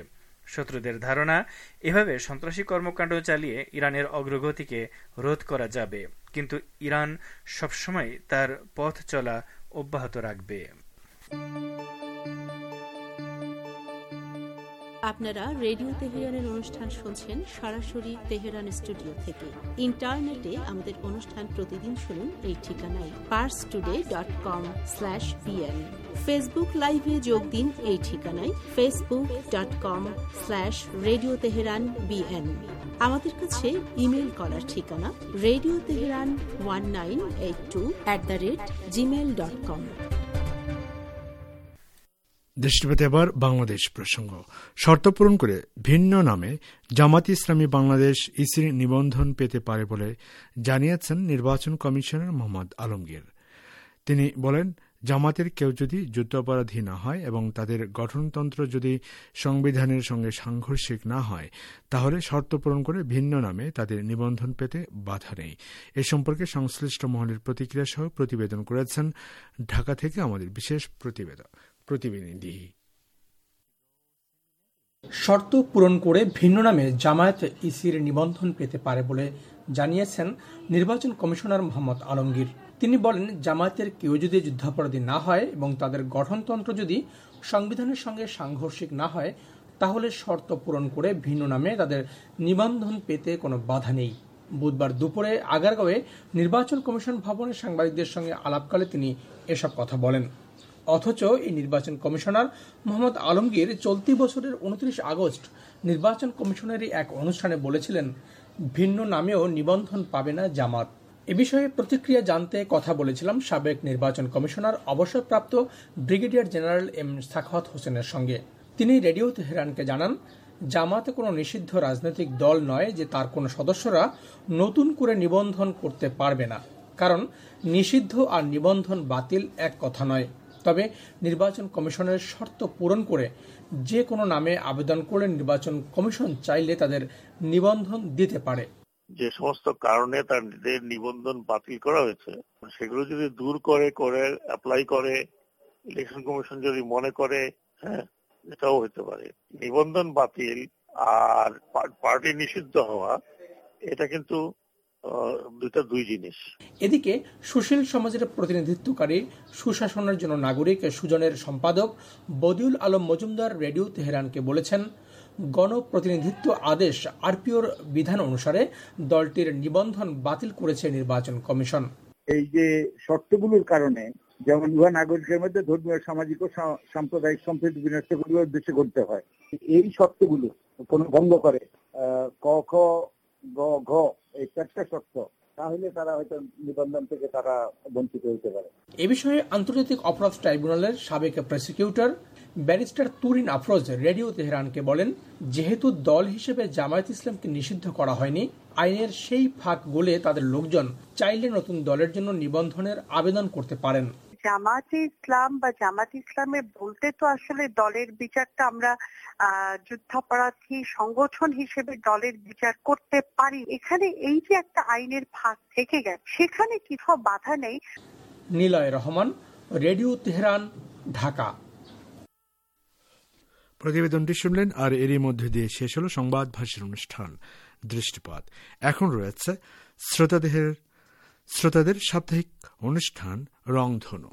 শত্রুদের ধারণা, এভাবে সন্ত্রাসী কর্মকাণ্ড চালিয়ে ইরানের অগ্রগতিকে রোধ করা যাবে, কিন্তু ইরান সবসময় তার পথ চলা অব্যাহত রাখবে। আপনারা রেডিও তেহরানের অনুষ্ঠান শুনছেন সরাসরি তেহরান স্টুডিও থেকে। ইন্টারনেটে আমাদের অনুষ্ঠান প্রতিদিন শুনুন এই ঠিকানায় Pars Today dot com slash BN. Facebook লাইভে যোগ দিন এই ঠিকানায় Facebook dot com slash radio Tehran BN. আমাদের কাছে ইমেল করার ঠিকানা radio Tehran one nine eight two at the rate Gmail dot com. দৃষ্টিপাত এবার বাংলাদেশ প্রসঙ্গ। শর্ত পূরণ করে ভিন্ন নামে জামাত ইসলামী বাংলাদেশ ইসির নিবন্ধন পেতে পারে বলে জানিয়েছেন নির্বাচন কমিশনার মোহাম্মদ আলমগীর। তিনি বলেন, জামাতের কেউ যদি যুদ্ধাপরাধী না হয় এবং তাদের গঠনতন্ত্র যদি সংবিধানের সঙ্গে সাংঘর্ষিক না হয়, তাহলে শর্ত পূরণ করে ভিন্ন নামে তাদের নিবন্ধন পেতে বাধা নেই। এ সম্পর্কে সংশ্লিষ্ট মহলের প্রতিক্রিয়া সহ প্রতিবেদন করেছেন ঢাকা থেকে আমাদের বিশেষ প্রতিবেদক প্রতিনিধি। শর্ত পূরণ করে ভিন্ন নামে জামায়াত ইসির নিবন্ধন পেতে পারে বলে জানিয়েছেন নির্বাচন কমিশনার মোহাম্মদ আলমগীর। তিনি বলেন, জামায়াতের কেউ যদি যুদ্ধাপরাধী না হয় এবং তাদের গঠনতন্ত্র যদি সংবিধানের সঙ্গে সাংঘর্ষিক না হয়, তাহলে শর্ত পূরণ করে ভিন্ন নামে তাদের নিবন্ধন পেতে কোনো বাধা নেই। বুধবার দুপুরে আগারগাঁওয়ে নির্বাচন কমিশন ভবনে সাংবাদিকদের সঙ্গে আলাপকালে তিনি এসব কথা বলেন। অথচ এই নির্বাচন কমিশনার মোহাম্মদ আলমগীর চলতি বছরের উনত্রিশ আগস্ট নির্বাচন কমিশনেরই এক অনুষ্ঠানে বলেছিলেন, ভিন্ন নামেও নিবন্ধন পাবে না জামাত। এ বিষয়ে প্রতিক্রিয়া জানতে কথা বলেছিলাম সাবেক নির্বাচন কমিশনার অবসরপ্রাপ্ত ব্রিগেডিয়ার জেনারেল এম সাখাওয়াত হোসেনের সঙ্গে। তিনি রেডিও তেহরানকে জানান, জামাতে কোনো নিষিদ্ধ রাজনৈতিক দল নয় যে তার কোনো সদস্যরা নতুন করে নিবন্ধন করতে পারবে না, কারণ নিষিদ্ধ আর নিবন্ধন বাতিল এক কথা নয়। তবে নির্বাচন কমিশনের শর্ত পূরণ করে যে কোনো নামে আবেদন করে নির্বাচন কমিশন চাইলে তাদের নিবন্ধন দিতে পারে। যে সমস্ত কারণে তাদের নিবন্ধন বাতিল করা হয়েছে সেগুলো যদি দূর করে করে অ্যাপ্লাই করে ইলেকশন কমিশন যদি মনে করে, হ্যাঁ, এটাও হতে পারে। নিবন্ধন বাতিল আর পার্টি নিষিদ্ধ হওয়া এটা কিন্তু দুইটা দুই জিনিস। এদিকে সুশীল সমাজের প্রতিনিধিত্বকারী সুশাসনের জন্য নাগরিক সুজনের সম্পাদক বদিউল আলম মজুমদার রেডিও তেহরানকে বলেছেন, গণপ্রতিনিধিত্ব আদেশ আরপিওর বিধান অনুসারে দলটির নিবন্ধন বাতিল করেছে নির্বাচন কমিশন। এই যে শর্তগুলোর কারণে, যেমন উহা নাগরিকের মধ্যে ধর্মীয়, সামাজিক ও সাম্প্রদায়িক সম্প্রীতি বিনষ্ট করিবার উদ্দেশ্যে করতে হয়, এই শর্তগুলো কোন ভঙ্গ করে ক খ গ ঘ এই চারটা শর্ত, তাহলে তারা হয়তো নিবন্ধন থেকে তারা বঞ্চিত হতে পারে। এ বিষয়ে আন্তর্জাতিক অপরাধ ট্রাইব্যুনালের সাবেক prosecutor barrister Turin Afroz radio তেহরানকে বলেন, যেহেতু দল হিসেবে জামায়াত ইসলামকে নিষিদ্ধ করা হয়নি, আইনের সেই ফাঁক গলে তাদের লোকজন চাইলে নতুন দলের জন্য নিবন্ধনের আবেদন করতে পারেন। জামাতে ইসলাম বা জামাত ইসলামে বলতে তো আসলে দলের বিচারটা আমরা যুদ্ধাপরাধী সংগঠন হিসেবে দলের বিচার করতে পারি। এখানে এই যে একটা আইনের ফাঁক থেকে গেছে, সেখানে কিছু বাধা নেই। Niloy Rahman, radio Tehran, Dhaka. প্রতিবেদনটি শুনলেন, আর এরই মধ্যে দিয়ে শেষ হল সংবাদ ভাষার অনুষ্ঠান দৃষ্টিপাত। এখন রয়েছে শ্রোতাদের শ্রোতাদের সাপ্তাহিক অনুষ্ঠান রংধনু।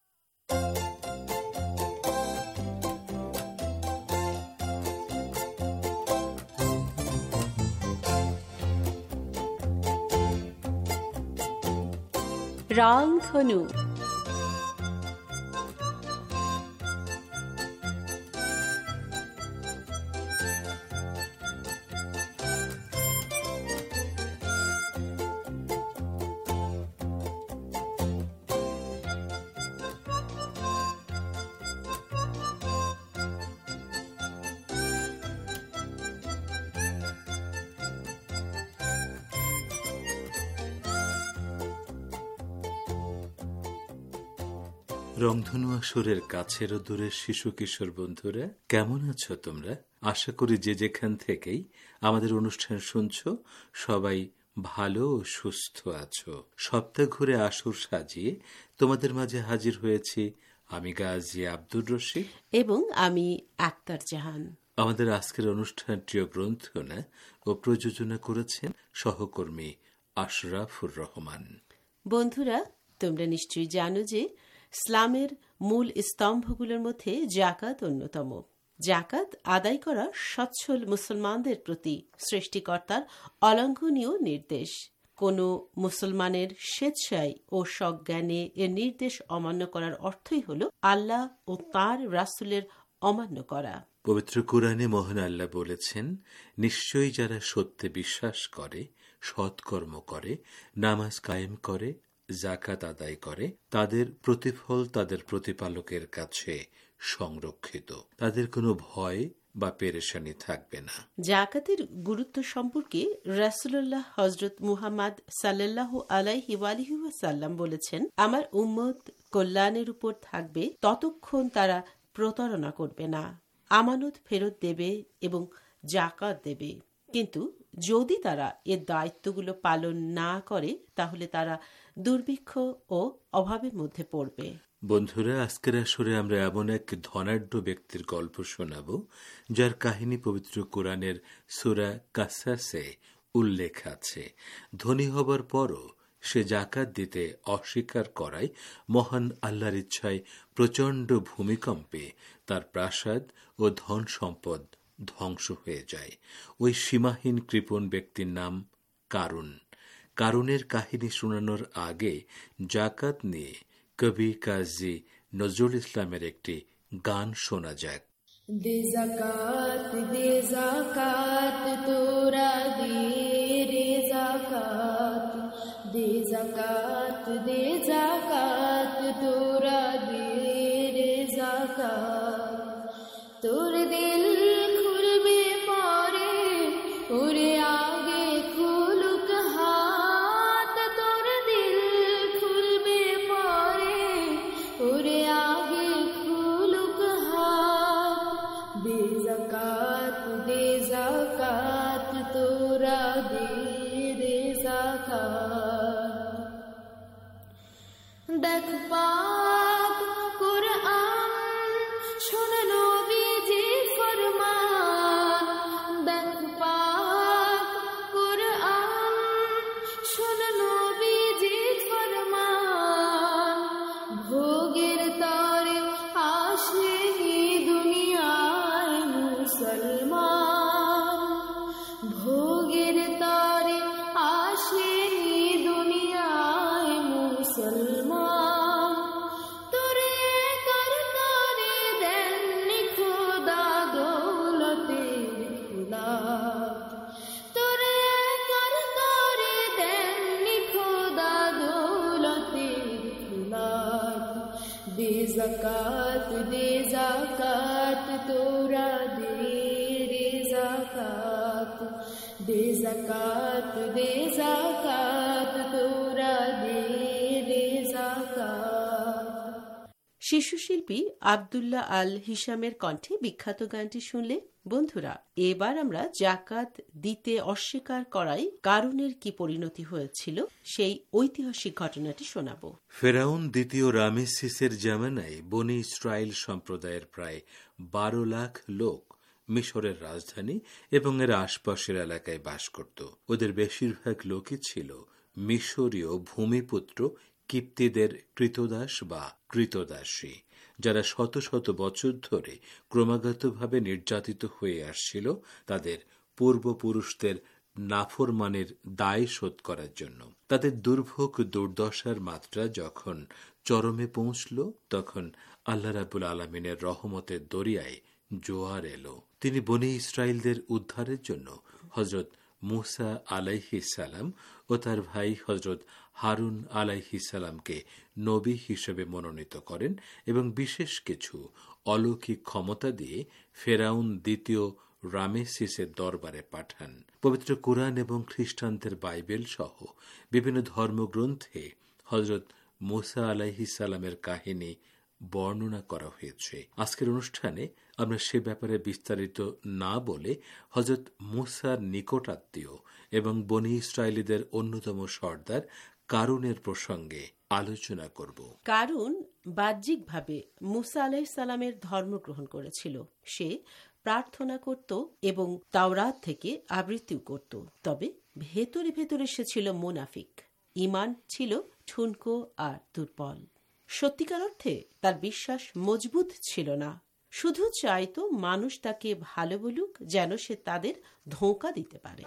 রংধনু রংধনু আসরের কাছের ও দূরের শিশু কিশোর বন্ধুরা, কেমন আছো তোমরা? আশা করি যে যেখান থেকেই আমাদের অনুষ্ঠান শুনছো সবাই ভালো ও সুস্থ আছো। সপ্তাহ ঘুরে আসর সাজিয়ে তোমাদের মাঝে হাজির হয়েছি আমি গাজী আব্দুর রশিদ এবং আমি আক্তার জাহান। আমাদের আজকের অনুষ্ঠানটিও গ্রন্থনা ও প্রযোজনা করেছেন সহকর্মী আশরাফুর রহমান। বন্ধুরা, তোমরা নিশ্চয়ই জানো যে ইসলামের মূল স্তম্ভগুলোর মধ্যে জাকাত অন্যতম। জাকাত আদায় করা সচ্ছল মুসলমানদের প্রতি সৃষ্টিকর্তার অলঙ্ঘনীয় নির্দেশ। কোনো মুসলমানের স্বেচ্ছায় ও সজ্ঞানে এর নির্দেশ অমান্য করার অর্থই হল আল্লাহ ও তাঁর রাসূলের অমান্য করা। পবিত্র কুরআনে মহান আল্লাহ বলেছেন, নিশ্চয়ই যারা সত্যে বিশ্বাস করে, সৎকর্ম করে, নামাজ কায়েম করে, জাকাত আদায় করে, তাদের প্রতিফল তাদের প্রতিপালকের কাছে সংরক্ষিত। তাদের কোনো ভয় বা পেরেশানি থাকবে না। জাকাতের গুরুত্ব সম্পর্কে রাসূলুল্লাহ হযরত মুহাম্মদ সাল্লাল্লাহু আলাইহি ওয়ালিহি ওয়াসাল্লাম বলেছেন, আমার উম্মত কল্যাণের উপর থাকবে ততক্ষণ তারা প্রতারণা করবে না, আমানত ফেরত দেবে এবং জাকাত দেবে। কিন্তু যদি তারা এর দায়িত্বগুলো পালন না করে তাহলে তারা দুর্ভিক্ষ ও অভাবের মধ্যে পড়বে। বন্ধুরা, আজকের আসরে আমরা এমন এক ধনাঢ্য ব্যক্তির গল্প শোনাব যার কাহিনী পবিত্র কোরআনের সূরা কাসাসে উল্লেখ আছে। ধনী হবার পরও সে জাকাত দিতে অস্বীকার করায় মহান আল্লাহর ইচ্ছায় প্রচণ্ড ভূমিকম্পে তার প্রাসাদ ও ধন সম্পদ ধ্বংস হয়ে যায়। ওই সীমাহীন কৃপণ ব্যক্তির নাম কারুন। কারুনের কাহিনী শোনানোর আগে জাকাত নিয়ে কবি কাজী নজরুল ইসলামের একটি গান শোনা যাক। দে যাকাত দে যাকাত তোরা দে রে যাকাত, দে যাকাত দে যাকাত তোরা দে রে যাকাত। তোর দিল খুলবে পরে ওরে আগে খুলুক হাত, তোর দিল খুলবে পরে ওরে আগে খুলুক হাত। দে যাকাত দে যাকাত তোরা দে রে যাকাত। দেখ পাক কুরআন শোন নবীজি ফরমান, দেখ পাক কুরআন শোন নবীজি ফরমান। ভোগের তরে আসেনি দুনিয়ায় মুসলমান, ভোগের তরে আসেনি দুনিয়ায় মুসলমান। তোরে কর করে দেননি খোদা দৌলতের খুলাত, তোরে কর করে দেননি খোদা দৌলতের খুলাত। দে যাকাত দে যাকাত তোরা দে রে যাকাত, দে যাকাত দে যাকাত তোরা দে রে যাকাত। শিশুশিল্পী আব্দুল্লাহ আল হিশামের কণ্ঠে বিখ্যাত গানটি শুনলে। বন্ধুরা, এবার আমরা জাকাত দিতে অস্বীকার করায় কারুনের কি পরিণতি হয়েছিল সেই ঐতিহাসিক ঘটনাটি শোনাব। ফেরাউন দ্বিতীয় রামেসিসের জামানায় বনি ইসরায়েল সম্প্রদায়ের প্রায় বারো লাখ লোক মিশরের রাজধানী এবং এর আশপাশের এলাকায় বাস করত। ওদের বেশিরভাগ লোকই ছিল মিশরীয় ভূমিপুত্র কিপ্তিদের কৃতদাস বা কৃতদাসী, যারা শত শত বছর ধরে ক্রমাগতভাবে নির্যাতিত হয়ে আসছিল তাদের পূর্বপুরুষদের নাফরমানের দায় শোধ করার জন্য। তাদের দুর্ভোগ দুর্দশার মাত্রা যখন চরমে পৌঁছল তখন আল্লাহ রাব্বুল আলামিনের রহমতের দরিয়ায় জোয়ার এলো। তিনি বনি ইসরায়েলদের উদ্ধারের জন্য হযরত মুসা আলাইহিস সালাম ও তার ভাই হযরত হারুন আলাইহিস সালামকে নবী হিসেবে মনোনীত করেন এবং বিশেষ কিছু অলৌকিক ক্ষমতা দিয়ে ফেরাউন দ্বিতীয় রামেসিসের দরবারে পাঠান। পবিত্র কুরআন এবং খ্রিস্টানদের বাইবেল সহ বিভিন্ন ধর্মগ্রন্থে হযরত মুসা আলাইহিস সালামের কাহিনী বর্ণনা করা হয়েছে। আজকের অনুষ্ঠানে আমরা সে ব্যাপারে বিস্তারিত না বলে হযরত মুসার নিকটাত্মীয় এবং বনি ইসরায়েলীদের অন্যতম সর্দার কারুনের প্রসঙ্গে আলোচনা করব। কারুন বাহ্যিকভাবে মুসা আলাইহিস সালামের ধর্ম গ্রহণ করেছিল। সে প্রার্থনা করত এবং তাওরাত থেকে আবৃত্তিও করত। তবে ভেতরে ভেতরে সে ছিল মুনাফিক। ঈমান ছিল ঠুনকো আর দুর্বল। সত্যিকার অর্থে তার বিশ্বাস মজবুত ছিল না। শুধু চাইতো মানুষ তাকে ভালো বলুক, যেন সে তাদের ধোঁকা দিতে পারে।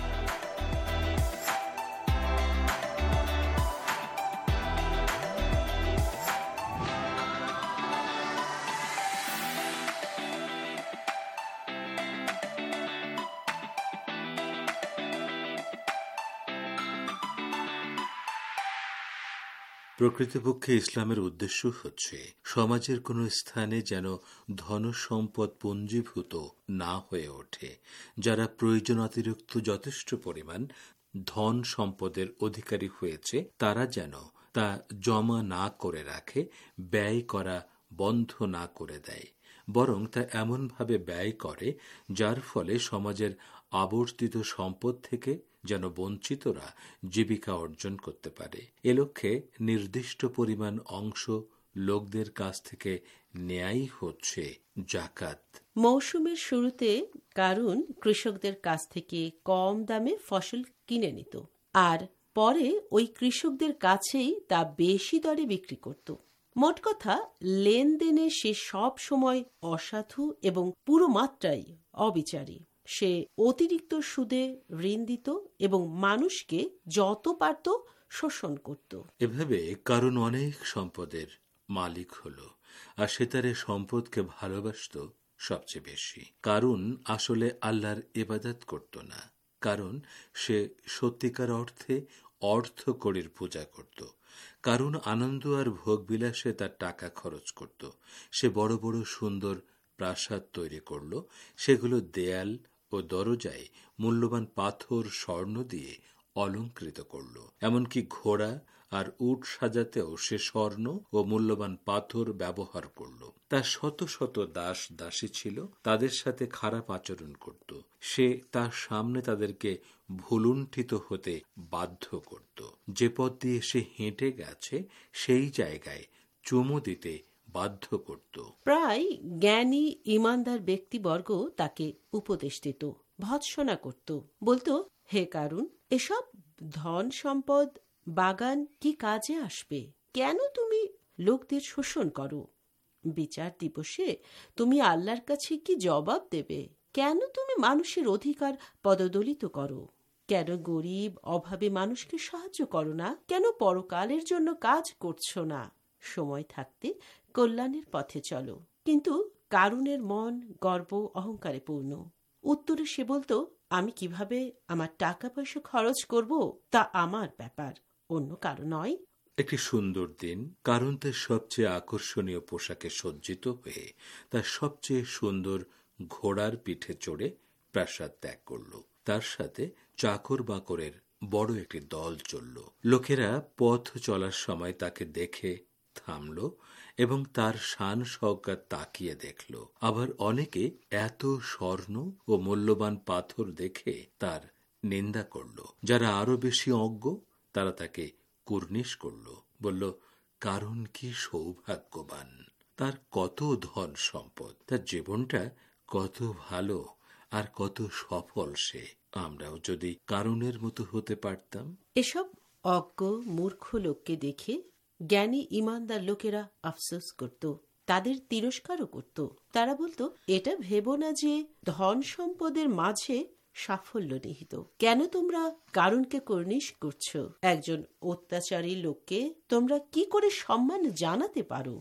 প্রকৃতপক্ষে ইসলামের উদ্দেশ্য হচ্ছে সমাজের কোনো স্থানে যেন ধন সম্পদ পুঞ্জীভূত না হয়ে ওঠে। যারা প্রয়োজন অতিরিক্ত যথেষ্ট পরিমাণ ধন সম্পদের অধিকারী হয়েছে তারা যেন তা জমা না করে রাখে, ব্যয় করা বন্ধ না করে দেয়, বরং তা এমনভাবে ব্যয় করে যার ফলে সমাজের আবর্তিত সম্পদ থেকে যেন বঞ্চিতরা জীবিকা অর্জন করতে পারে। এ লক্ষ্যে নির্দিষ্ট পরিমাণ অংশ লোকদের কাছ থেকে নেয়াই হচ্ছে জাকাত। মৌসুমের শুরুতে কারুন কৃষকদের কাছ থেকে কম দামে ফসল কিনে নিত আর পরে ওই কৃষকদের কাছেই তা বেশি দরে বিক্রি করত। মোট কথা, লেনদেনে সে সব সময় অসাধু এবং পুরো মাত্রায় অবিচারী। সে অতিরিক্ত সুদে ঋণ দিত এবং মানুষকে যত পারত শোষণ করত। এভাবে কারণ অনেক সম্পদের মালিক হল, আর সে তার সম্পদকে ভালোবাসত সবচেয়ে বেশি। কারণ আসলে আল্লাহর ইবাদত করত না, কারণ সে সত্যিকার অর্থে অর্থ কড়ির পূজা করত। কারণ আনন্দ আর ভোগ বিলাসে তার টাকা খরচ করত। সে বড় বড় সুন্দর প্রাসাদ তৈরি করল, সেগুলো দেয়াল ও দরজায় মূল্যবান পাথর স্বর্ণ দিয়ে অলঙ্কৃত করল। এমনকি ঘোড়া আর উট সাজাতেও সে স্বর্ণ ও মূল্যবান পাথর ব্যবহার করল। তার শত শত দাস দাসী ছিল, তাদের সাথে খারাপ আচরণ করত। সে তার সামনে তাদেরকে ভুলুণ্ঠিত হতে বাধ্য করত। যে পথ দিয়ে সে হেঁটে গেছে সেই জায়গায় চুমু দিতে বাধ্য করত। প্রায় জ্ঞানী ইমানদার ব্যক্তিবর্গ তাকে উপদেশ দিত, ভৎসনা করত, বলতো, হে কারুন, এসব ধন সম্পদ বাগান কি কাজে আসবে? কেন তুমি লোকদের শোষণ করো? বিচার দিবসে তুমি আল্লাহর কাছে কি জবাব দেবে? কেন তুমি মানুষের অধিকার পদদলিত করো? কেন গরিব অভাবে মানুষকে সাহায্য করো না? কেন পরকালের জন্য কাজ করছো না? সময় থাকতে কল্যাণের পথে চলো। কিন্তু কারুনের মন গর্ব অহংকারে পূর্ণ। উত্তরে সে বলতো, আমি কিভাবে আমার টাকা পয়সা খরচ করব তা আমার ব্যাপার, অন্য কারো নয়। একটি সুন্দর দিন কারণ তার সবচেয়ে আকর্ষণীয় পোশাকে সজ্জিত হয়ে তার সবচেয়ে সুন্দর ঘোড়ার পিঠে চড়ে প্রাসাদ ত্যাগ করল। তার সাথে চাকর বাকরের বড় একটি দল চলল। লোকেরা পথ চলার সময় তাকে দেখে থামল এবং তার শান শওকত তাকিয়ে দেখল। আবার অনেকে এত স্বর্ণ ও মূল্যবান পাথর দেখে তার নিন্দা করল। যারা আরো বেশি অজ্ঞ তারা তাকে কুর্নিশ করল, বলল, কারণ কি সৌভাগ্যবান, তার কত ধন সম্পদ, তার জীবনটা কত ভালো আর কত সফল সে। আমরাও যদি কারণের মতো হতে পারতাম। এসব অজ্ঞ মূর্খ লোককে দেখে জ্ঞানী ইমানদার লোকেরা আফসোস করত, তাদের তিরস্কারও করত। তারা বলতো, এটা ভেবো না যে ধন সম্পদের মাঝে সাফল্য নিহিত। কেন তোমরা কারণকে কর্নিশ করছো? একজন অত্যাচারী লোককে তোমরা কি করে সম্মান জানাতে পারো?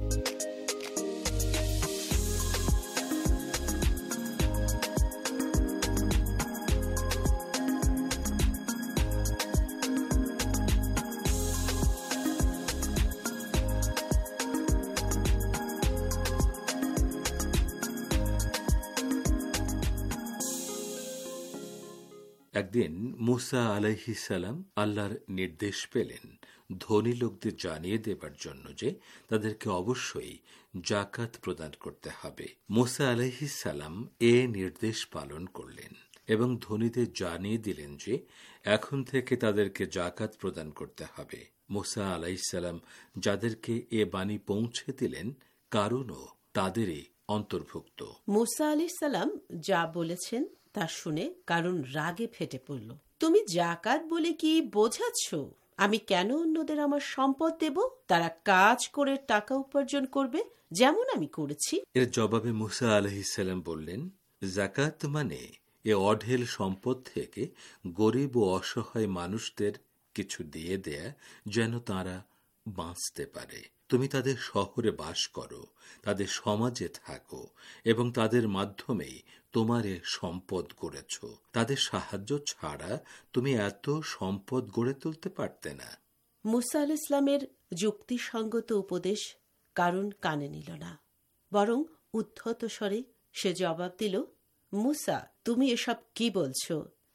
একদিন মুসা আলাইহিস সালাম আল্লাহর নির্দেশ পেলেন ধনী লোকদের জানিয়ে দেবার জন্য যে তাদেরকে অবশ্যই জাকাত প্রদান করতে হবে। মুসা আলাইহিস সালাম এ নির্দেশ পালন করলেন এবং ধনীদের জানিয়ে দিলেন যে এখন থেকে তাদেরকে জাকাত প্রদান করতে হবে। মুসা আলাইহিস সালাম যাদেরকে এ বাণী পৌঁছে দিলেন, কারণও তাদেরই অন্তর্ভুক্ত। মুসা আলাইহিস সালাম যা বলেছেন তা শুনে কারণ রাগে ফেটে পড়ল। তুমি জাকাত বলে কি বোঝাচ্ছ? আমি কেন অন্যদের আমার সম্পদ দেব? তারা কাজ করে টাকা উপার্জন করবে, যেমন আমি করেছি। এর জবাবে মুসা আলাইহিস সালাম বললেন, জাকাত মানে এ অঢেল সম্পদ থেকে গরিব ও অসহায় মানুষদের কিছু দিয়ে দেয়া, যেন তারা বাঁচতে পারে। তুমি তাদের শহরে বাস করো, তাদের সমাজে থাকো এবং তাদের মাধ্যমেই তোমার এ সম্পদ গড়েছ। তাদের সাহায্য ছাড়া তুমি এত সম্পদ গড়ে তুলতে পারতে না। মুসা আলাইহিস সালামের যুক্তিসঙ্গত উপদেশ কারণ কানে নিল না, বরং উদ্ধত স্বরে সে জবাব দিল, মুসা, তুমি এসব কি বলছো?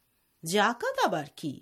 জাকাত আবার কি?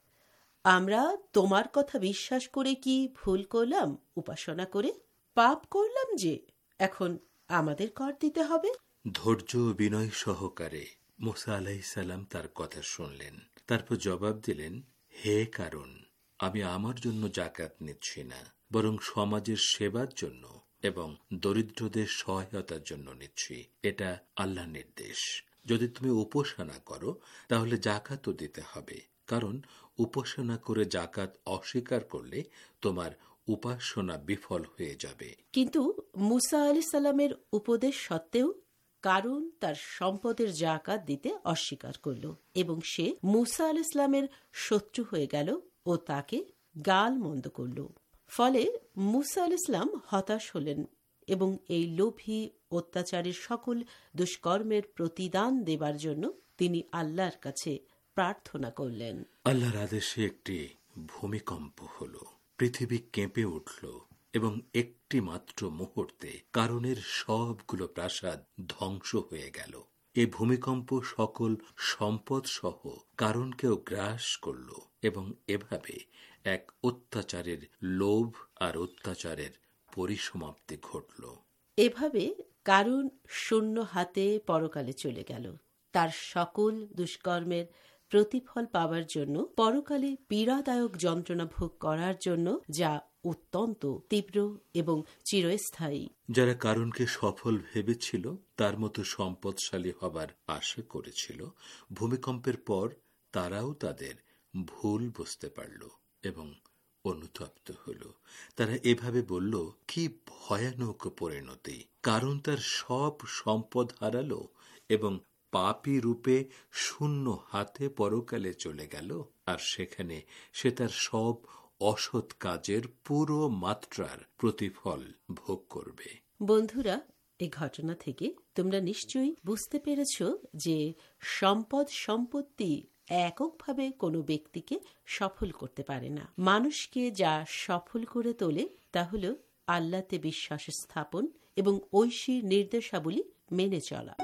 আমরা তোমার কথা বিশ্বাস করে কি ভুল করলাম? উপাসনা করে পাপ করলাম যে এখন আমাদের কর দিতে হবে? ধৈর্য ও বিনয় সহকারে মুসা আলাইহিস সালাম তার কথা শুনলেন। তারপর জবাব দিলেন, হে কারণ, আমি আমার জন্য জাকাত নিচ্ছি না, বরং সমাজের সেবার জন্য এবং দরিদ্রদের সহায়তার জন্য নিচ্ছি। এটা আল্লাহর নির্দেশ। যদি তুমি উপাসনা করো তাহলে জাকাতও দিতে হবে, কারণ উপাসনা করে জাকাত অস্বীকার করলে তোমার উপাসনা বিফল হয়ে যাবে। কিন্তু মুসা আলাইহিস সালামের উপদেশ সত্ত্বেও কারণ তার সম্পদের জাকাত দিতে অস্বীকার করল এবং সে মুসা আলাইহিস সালামের শত্রু হয়ে গেল ও তাকে গাল মন্দ করল। ফলে মুসা আলাইহিস সালাম হতাশ হলেন এবং এই লোভী অত্যাচারের সকল দুষ্কর্মের প্রতিদান দেবার জন্য তিনি আল্লাহর কাছে প্রার্থনা করলেন। আল্লাহর আদেশে একটি ভূমিকম্প হল, পৃথিবী কেঁপে উঠল এবং একটি মাত্র মুহূর্তে কারণের সবগুলো প্রাসাদ ধ্বংস হয়ে গেল। এই ভূমিকম্প সকল সম্পদ সহ কারণকেও গ্রাস করল এবং এভাবে এক অত্যাচারের লোভ আর অত্যাচারের পরিসমাপ্তি ঘটল। এভাবে কারণ শূন্য হাতে পরকালে চলে গেল। তার সকল দুষ্কর্মের প্রতিফল পাওয়ার জন্য পরকালে পীড়াদায়ক যন্ত্রণা ভোগ করার জন্য, যা অত্যন্ত তীব্র এবং চিরস্থায়ী। যারা কারণকে সফল ভেবেছিল, তার মতো সম্পদশালী হবার আশা করেছিল, ভূমিকম্পের পর তারাও তাদের ভুল বুঝতে পারল এবং অনুতপ্ত হল। তারা এভাবে বলল, কি ভয়ানক পরিণতি! কারণ তার সব সম্পদ হারালো এবং পাপী রূপে শূন্য হাতে পরকালে চলে গেল, আর সেখানে সে তার সব অসৎ কাজের পুরো মাত্রার প্রতিফল ভোগ করবে। বন্ধুরা, এই ঘটনা থেকে তোমরা নিশ্চয়ই বুঝতে পেরেছ যে সম্পদ সম্পত্তি এককভাবে কোনো ব্যক্তিকে সফল করতে পারে না। মানুষকে যা সফল করে তোলে তা হল আল্লাহতে বিশ্বাস স্থাপন এবং ঐশীর নির্দেশাবলী মেনে চলা।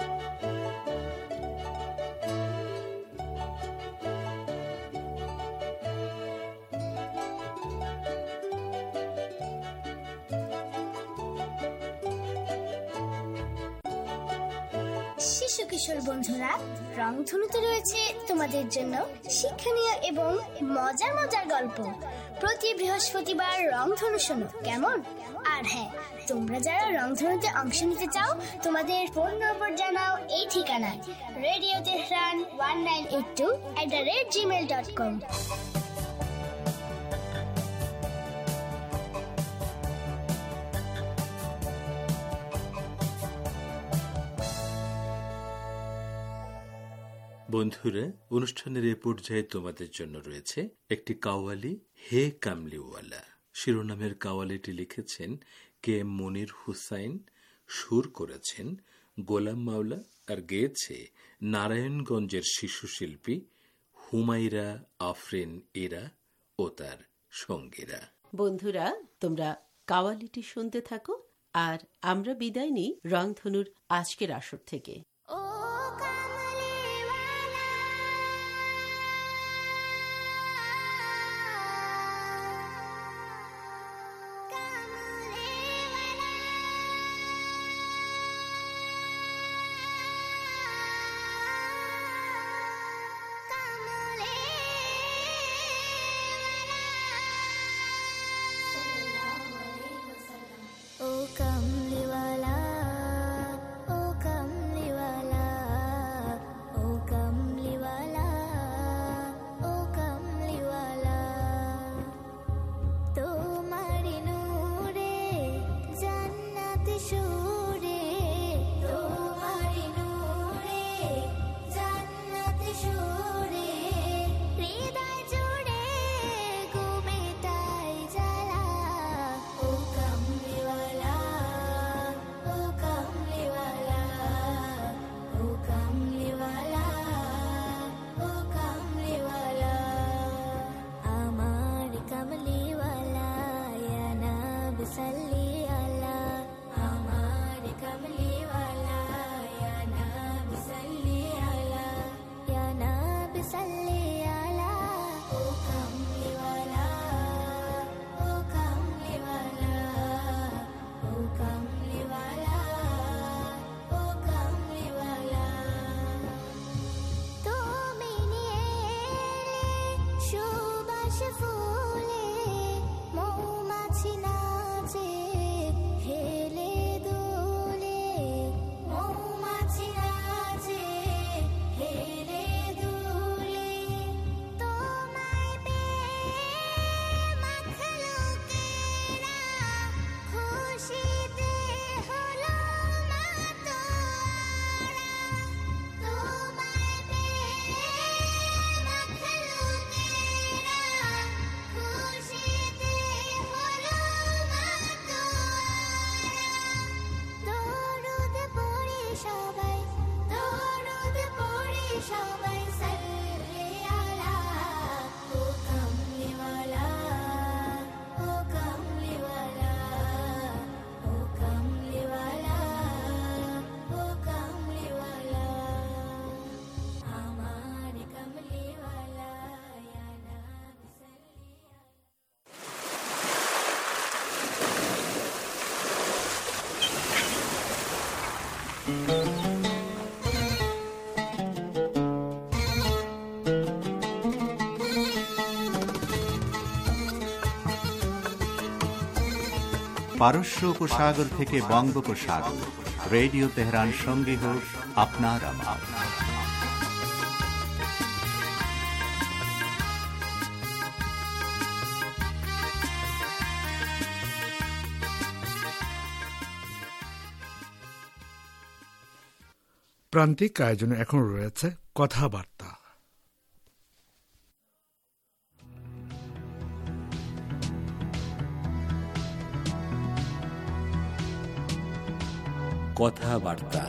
শিশু কিশোর বন্ধুরা, রংধনুতে রয়েছে তোমাদের জন্য শিক্ষণীয় এবং মজার মজার গল্প। প্রতি বৃহস্পতিবার রংধনু শোনো, কেমন? আর হ্যাঁ, তোমরা যারা রংধনুতে অংশ নিতে চাও, তোমাদের ফোন নম্বর জানাও এই ঠিকানায়, radio Tehran one nine eight two at the rate Gmail dot com. বন্ধুরা, অনুষ্ঠানের এ পর্যায়ে তোমাদের জন্য রয়েছে একটি কাওয়ালি, হে কামলিওয়ালা শিরোনামের কাওয়ালিটি লিখেছেন কে এম মনির হুসাইন, সুর করেছেন গোলাম মাওলা, আর গেয়েছে নারায়ণগঞ্জের শিশু শিল্পী হুমাইরা আফরিন ইরা ও তার সঙ্গীরা। বন্ধুরা, তোমরা কাওয়ালিটি শুনতে থাকো আর আমরা বিদায় নিই রংধনুর আজকের আসর থেকে। ओ कमली वाला পারস্য উপসাগর থেকে বঙ্গোপসাগর, রেডিও তেহরান সঙ্গে হোক আপনার আমার। প্রান্তিক আয়োজনে এখন রয়েছে কথাবার্তা। কথাবার্তা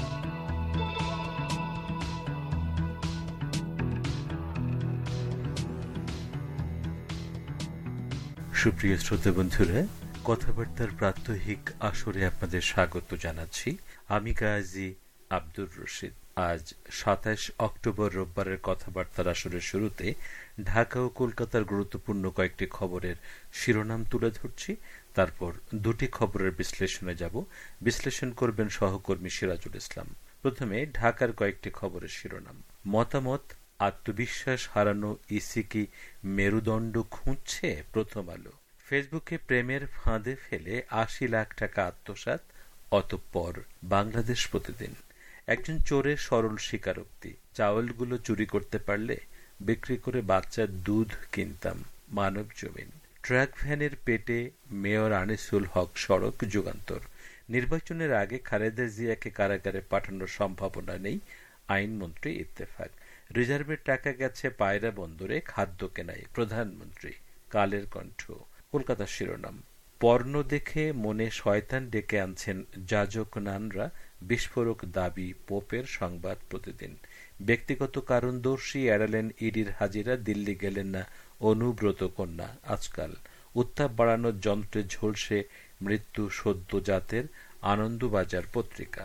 সুপ্রিয় শ্রোতা বন্ধুরা, কথাবার্তার প্রাত্যহিক আসরে আপনাদের স্বাগত জানাচ্ছি। আমি গাজী আব্দুর রশিদ। আজ সাতাশ অক্টোবর রোববারের কথাবার্তার আসরের শুরুতে ঢাকা ও কলকাতার গুরুত্বপূর্ণ কয়েকটি খবরের শিরোনাম তুলে ধরছি। তারপর দুটি খবরের বিশ্লেষণে যাব। বিশ্লেষণ করবেন সহকর্মী সিরাজুল ইসলাম। প্রথমে ঢাকার কয়েকটি খবরের শিরোনাম। মতামত, আত্মবিশ্বাস হারানো ইসি কি মেরুদণ্ড খুঁজছে? প্রথম আলো। ফেসবুকে প্রেমের ফাঁদে ফেলে আশি লাখ টাকা আত্মসাৎ, অতঃপর বাংলাদেশ প্রতিদিন। একজন চোরের সরল স্বীকারোক্তি, চাউলগুলো চুরি করতে পারলে বিক্রি করে বাচ্চার দুধ কিনতাম। মানব জমিন। ট্রাক ভ্যানের পেটে মেয়র আনিসুল হক সড়ক যুগান্তর। নির্বাচনের আগে খালেদা জিয়াকে কারাগারে পাঠানোর সম্ভাবনা নেই, আইনমন্ত্রী ইত্তেফাক। রিজার্ভের টাকা গেছে পায়রা বন্দরে খাদ্য কেনায়, প্রধানমন্ত্রী। কালের কণ্ঠ। কলকাতা শিরোনাম। পর্ণ দেখে মনে শয়তান ডেকে আনছেন যাজক নানরা, বিস্ফোরক দাবি পোপের। সংবাদ প্রতিদিন। ব্যক্তিগত কারণ দর্শী এড়ালেন ইডির হাজিরা, দিল্লি গেলেন না অনুব্রত কন্যা। আজকাল। উত্তাপ বাড়ানোর যন্ত্রে ঝলসে মৃত্যু সদ্যজাতের, আনন্দবাজার পত্রিকা।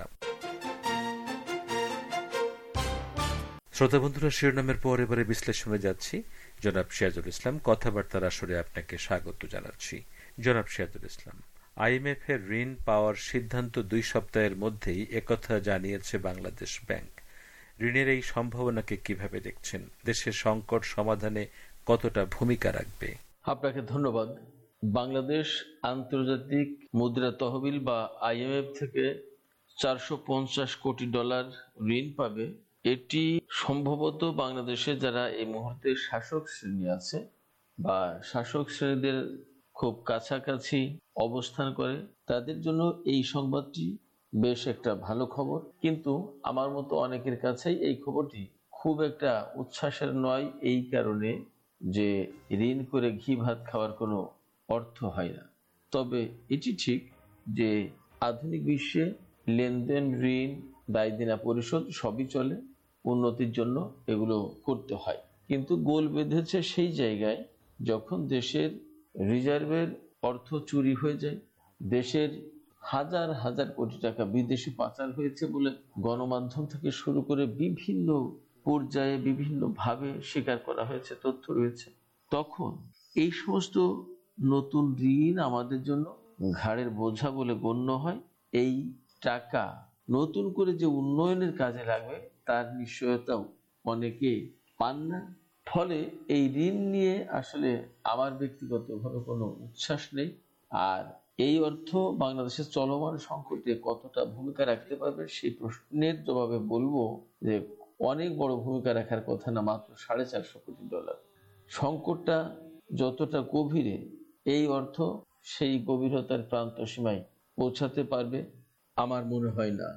শ্রোতা বন্ধুরা, শিরোনামের পর এবারে বিশ্লেষণে যাচ্ছি। জনাব সিরাজুল ইসলাম, কথাবার্তার আসরে আপনাকে স্বাগত জানাচ্ছি। জনাব সিরাজুল ইসলাম, আইএমএফ এর ঋণ পাওয়ার সিদ্ধান্ত দুই সপ্তাহের মধ্যেই একথা জানিয়েছে বাংলাদেশ ব্যাংক। ঋণের এই সম্ভাবনাকে কিভাবে দেখছেন? দেশের সংকট সমাধানে কতটা ভূমিকা রাখবে? আপনাকে ধন্যবাদ। বাংলাদেশ আন্তর্জাতিক মুদ্রা তহবিল বা আইএমএফ থেকে চারশো পঞ্চাশ কোটি ডলার ঋণ পাবে। এটি সম্ভবত বাংলাদেশে যারা এই মুহূর্তে শাসক শ্রেণী আছে বা শাসক শ্রেণীদের খুব কাছাকাছি অবস্থান করে, তাদের জন্য এই সংবাদটি বেশ একটা ভালো খবর। কিন্তু আমার মতো অনেকের কাছেই এই খবরটি খুব একটা উচ্ছ্বাসের নয়, এই কারণে যে ঋণ করে ঘি ভাত খাওয়ার কোনো অর্থ হয় না। তবে এটি ঠিক যে আধুনিক বিশ্বে লেনদেন, ঋণ, দায় দেনা পরিশোধ সবই চলে, উন্নতির জন্য এগুলো করতে হয়। কিন্তু গোল বেঁধেছে সেই জায়গায় যখন দেশের রিজার্ভের অর্থ চুরি হয়ে যায়, দেশের হাজার হাজার কোটি টাকা বিদেশে পাচার হয়েছে বলে গণমাধ্যম থেকে শুরু করে বিভিন্ন পর্যায়ে বিভিন্ন ভাবে স্বীকার করা হয়েছে, তথ্য রয়েছে। তখন এই সমস্ত নতুন ঋণ আমাদের জন্য ঘাড়ের বোঝা বলে গণ্য হয়। এই টাকা নতুন করে যে উন্নয়নের কাজে লাগবে তার নিশ্চয়তাও অনেকে পান না। ফলে এই ঋণ নিয়ে আসলে আমার ব্যক্তিগতভাবে কোনো উচ্ছ্বাস নেই। আর এই অর্থ বাংলাদেশের চলমান সংকটে কতটা ভূমিকা রাখতে পারবে সেই প্রশ্নের জবাবে বলবো যে অনেক বড় ভূমিকা রাখার কথা না, মাত্র সাড়ে চারশো কোটি ডলার। সংকটটা যতটা গভীরে, এই অর্থ সেই গভীরতার প্রান্ত সীমায় পৌঁছাতে পারবে আমার মনে হয় না।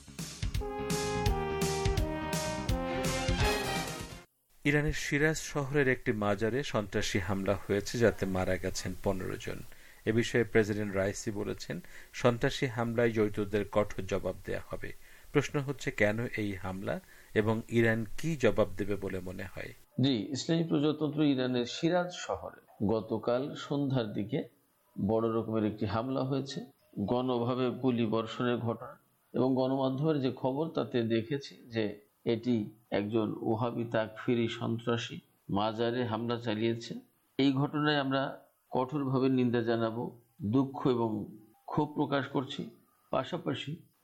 ইরানের সিরাজ শহরের একটি মাজারে সন্ত্রাসী হামলা হয়েছে, যাতে মারা গেছেন পনেরো জন। এ বিষয়ে প্রেসিডেন্ট রাইসি বলেছেন, সন্ত্রাসী হামলায় জড়িতদের কঠোর জবাব দেয়া হবে। প্রশ্ন হচ্ছে, কেন এই হামলা এবং ইরান কি জবাব দেবে বলে মনে হয়? জি, ইসলামী প্রজাতন্ত্র ইরানের সিরাজ শহরে গতকাল সন্ধ্যার দিকে বড় রকমের একটি হামলা হয়েছে, গণভাবে গুলি বর্ষণের ঘটনা। এবং গণমাধ্যমের যে খবর তাতে দেখেছি যে এটি একজন ওহাবি তাকফিরি সন্ত্রাসী মাজারে হামলা চালিয়েছে। এই ঘটনায় আমরা কঠোরভাবে নিন্দা জানাবো, দুঃখ এবং ক্ষোভ প্রকাশ করছি। পাশাপাশি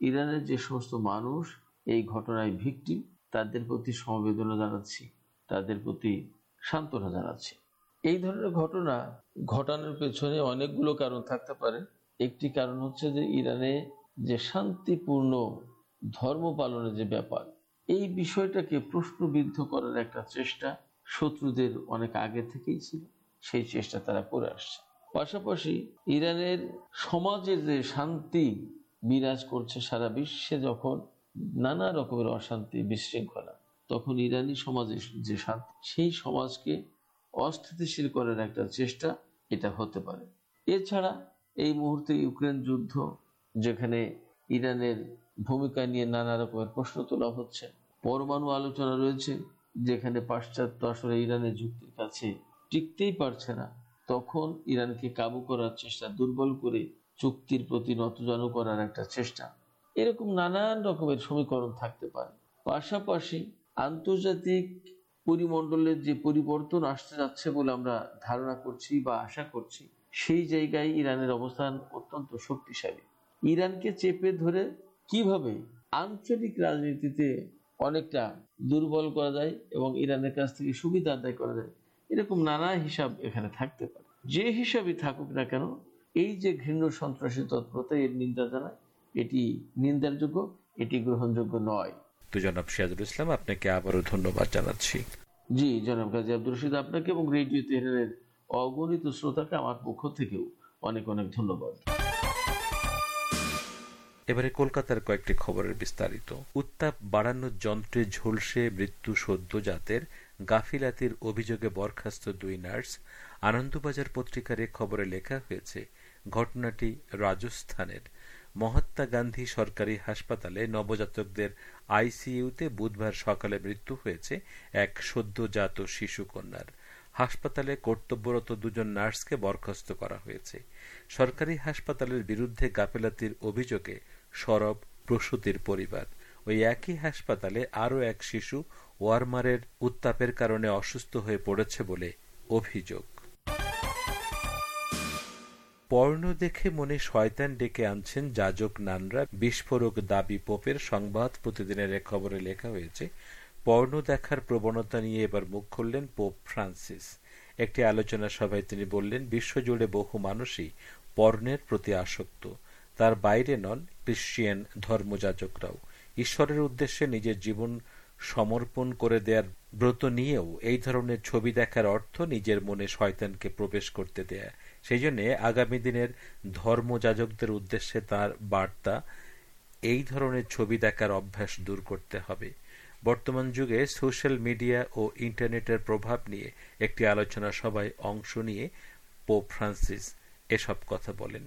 ইরানের যে সমস্ত মানুষ এই ঘটনায় ভিকটিম তাদের প্রতি সমবেদনা জানাচ্ছি, তাদের প্রতি সান্ত্বনা জানাচ্ছি। এই ধরনের ঘটনা ঘটানোর পেছনে অনেকগুলো কারণ থাকতে পারে। একটি কারণ হচ্ছে যে ইরানে যে শান্তিপূর্ণ ধর্ম পালনের যে ব্যাপার, এই বিষয়টাকে প্রশ্নবিদ্ধ করার একটা চেষ্টা শত্রুদের অনেক আগে থেকেই ছিল, সেই চেষ্টা তারা করে আসছে। পাশাপাশি ইরানের সমাজের যে শান্তি বিরাজ করছে সারা বিশ্বে, যখন নানা রকমের অশান্তি বিশৃঙ্খলা, তখন ইরানি সমাজের যে শান্তি, সেই সমাজকে অস্থিতিশীল করার একটা চেষ্টা এটা হতে পারে। এছাড়া এই মুহূর্তে ইউক্রেন যুদ্ধ, যেখানে ইরানের ভূমিকা নিয়ে নানা রকমের প্রশ্ন তোলা হচ্ছে, পরমাণু আলোচনা রয়েছে, যেখানে পাশ্চাত্য আসলে ইরানের যুক্তির কাছে টিকতেই পারছে না, তখন ইরানকে কাবু করার চেষ্টা, দুর্বল করে চুক্তির প্রতি নতজানু করার একটা চেষ্টা, এরকম নানান রকমের সমীকরণ থাকতে পারে। পাশাপাশি আন্তর্জাতিক পরিমণ্ডলের যে পরিবর্তন আসতে যাচ্ছে বলে আমরা ধারণা করছি বা আশা করছি, সেই জায়গায় ইরানের অবস্থান অত্যন্ত শক্তিশালী। ইরানকে চেপে ধরে কিভাবে আঞ্চলিক রাজনীতিতে অনেকটা দুর্বল করা যায় এবং ইরানের কাছ থেকে সুবিধা আদায় করা যায়, এরকম নানা হিসাব এখানে থাকতে পারে। যে হিসাবই থাকুক না কেন, এই যে ঘৃণ্য সন্ত্রাসী তৎপরতা, এর নিন্দা জানায়, এটি নিন্দার যোগ্য, এটি গ্রহণযোগ্য নয়। তো জনাব সিরাজুল ইসলাম, আপনাকে আবারও ধন্যবাদ জানাচ্ছি। জি জনাব কাজী আব্দুর রশিদ, আপনাকে এবং রেডিও তেহরানের অগণিত শ্রোতাকে আমার পক্ষ থেকেও অনেক অনেক ধন্যবাদ। এবারে কলকাতার কয়েকটি খবরের বিস্তারিত। উত্তাপ বাড়ানোর যন্ত্রে ঝলসে মৃত্যু সদ্যজাতের, গাফিলাতির অভিযোগে বরখাস্ত দুই নার্স। আনন্দবাজার পত্রিকার এক খবরে লেখা হয়েছে, ঘটনাটি রাজস্থানের। মহাত্মা গান্ধী সরকারি হাসপাতালে নবজাতকদের আইসিইউতে বুধবার সকালে মৃত্যু হয়েছে এক সদ্যজাত শিশু কন্যার। হাসপাতালে কর্তব্যরত দুজন নার্সকে বরখাস্ত করা হয়েছে। সরকারি হাসপাতালের বিরুদ্ধে গাফিলাতির অভিযোগে সরব প্রসূতির পরিবার। ওই একই হাসপাতালে আরও এক শিশু ওয়ার্মারের উত্তাপের কারণে অসুস্থ হয়ে পড়েছে বলে অভিযোগ। পর্ণ দেখে মনে শয়তান ডেকে আনছেন যাজক নানরা, বিস্ফোরক দাবি পোপের। সংবাদ প্রতিদিনের এক খবরে লেখা হয়েছে, পর্ণ দেখার প্রবণতা নিয়ে এবার মুখ খুললেন পোপ ফ্রান্সিস। একটি আলোচনা সভায় তিনি বললেন, বিশ্বজুড়ে বহু মানুষই পর্ণের প্রতি আসক্ত, তার বাইরে নন ক্রিশ্চিয়ান ধর্মযাজকরাও। ঈশ্বরের উদ্দেশ্যে নিজের জীবন সমর্পণ করে দেওয়ার ব্রত নিয়েও এই ধরনের ছবি দেখার অর্থ নিজের মনে শয়তানকে প্রবেশ করতে দেয়া। সেই জন্য আগামী দিনের ধর্মযাজকদের উদ্দেশ্যে তার বার্তা, এই ধরনের ছবি দেখার অভ্যাস দূর করতে হবে। বর্তমান যুগে সোশ্যাল মিডিয়া ও ইন্টারনেটের প্রভাব নিয়ে একটি আলোচনা সভায় অংশ নিয়ে পোপ ফ্রান্সিস এসব কথা বলেন।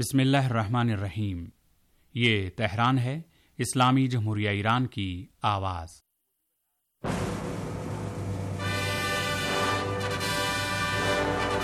बिस्मिल्लाहिर्रहमानिर्रहीम। ये तेहरान है, इस्लामी जमहूरिया ईरान की आवाज़।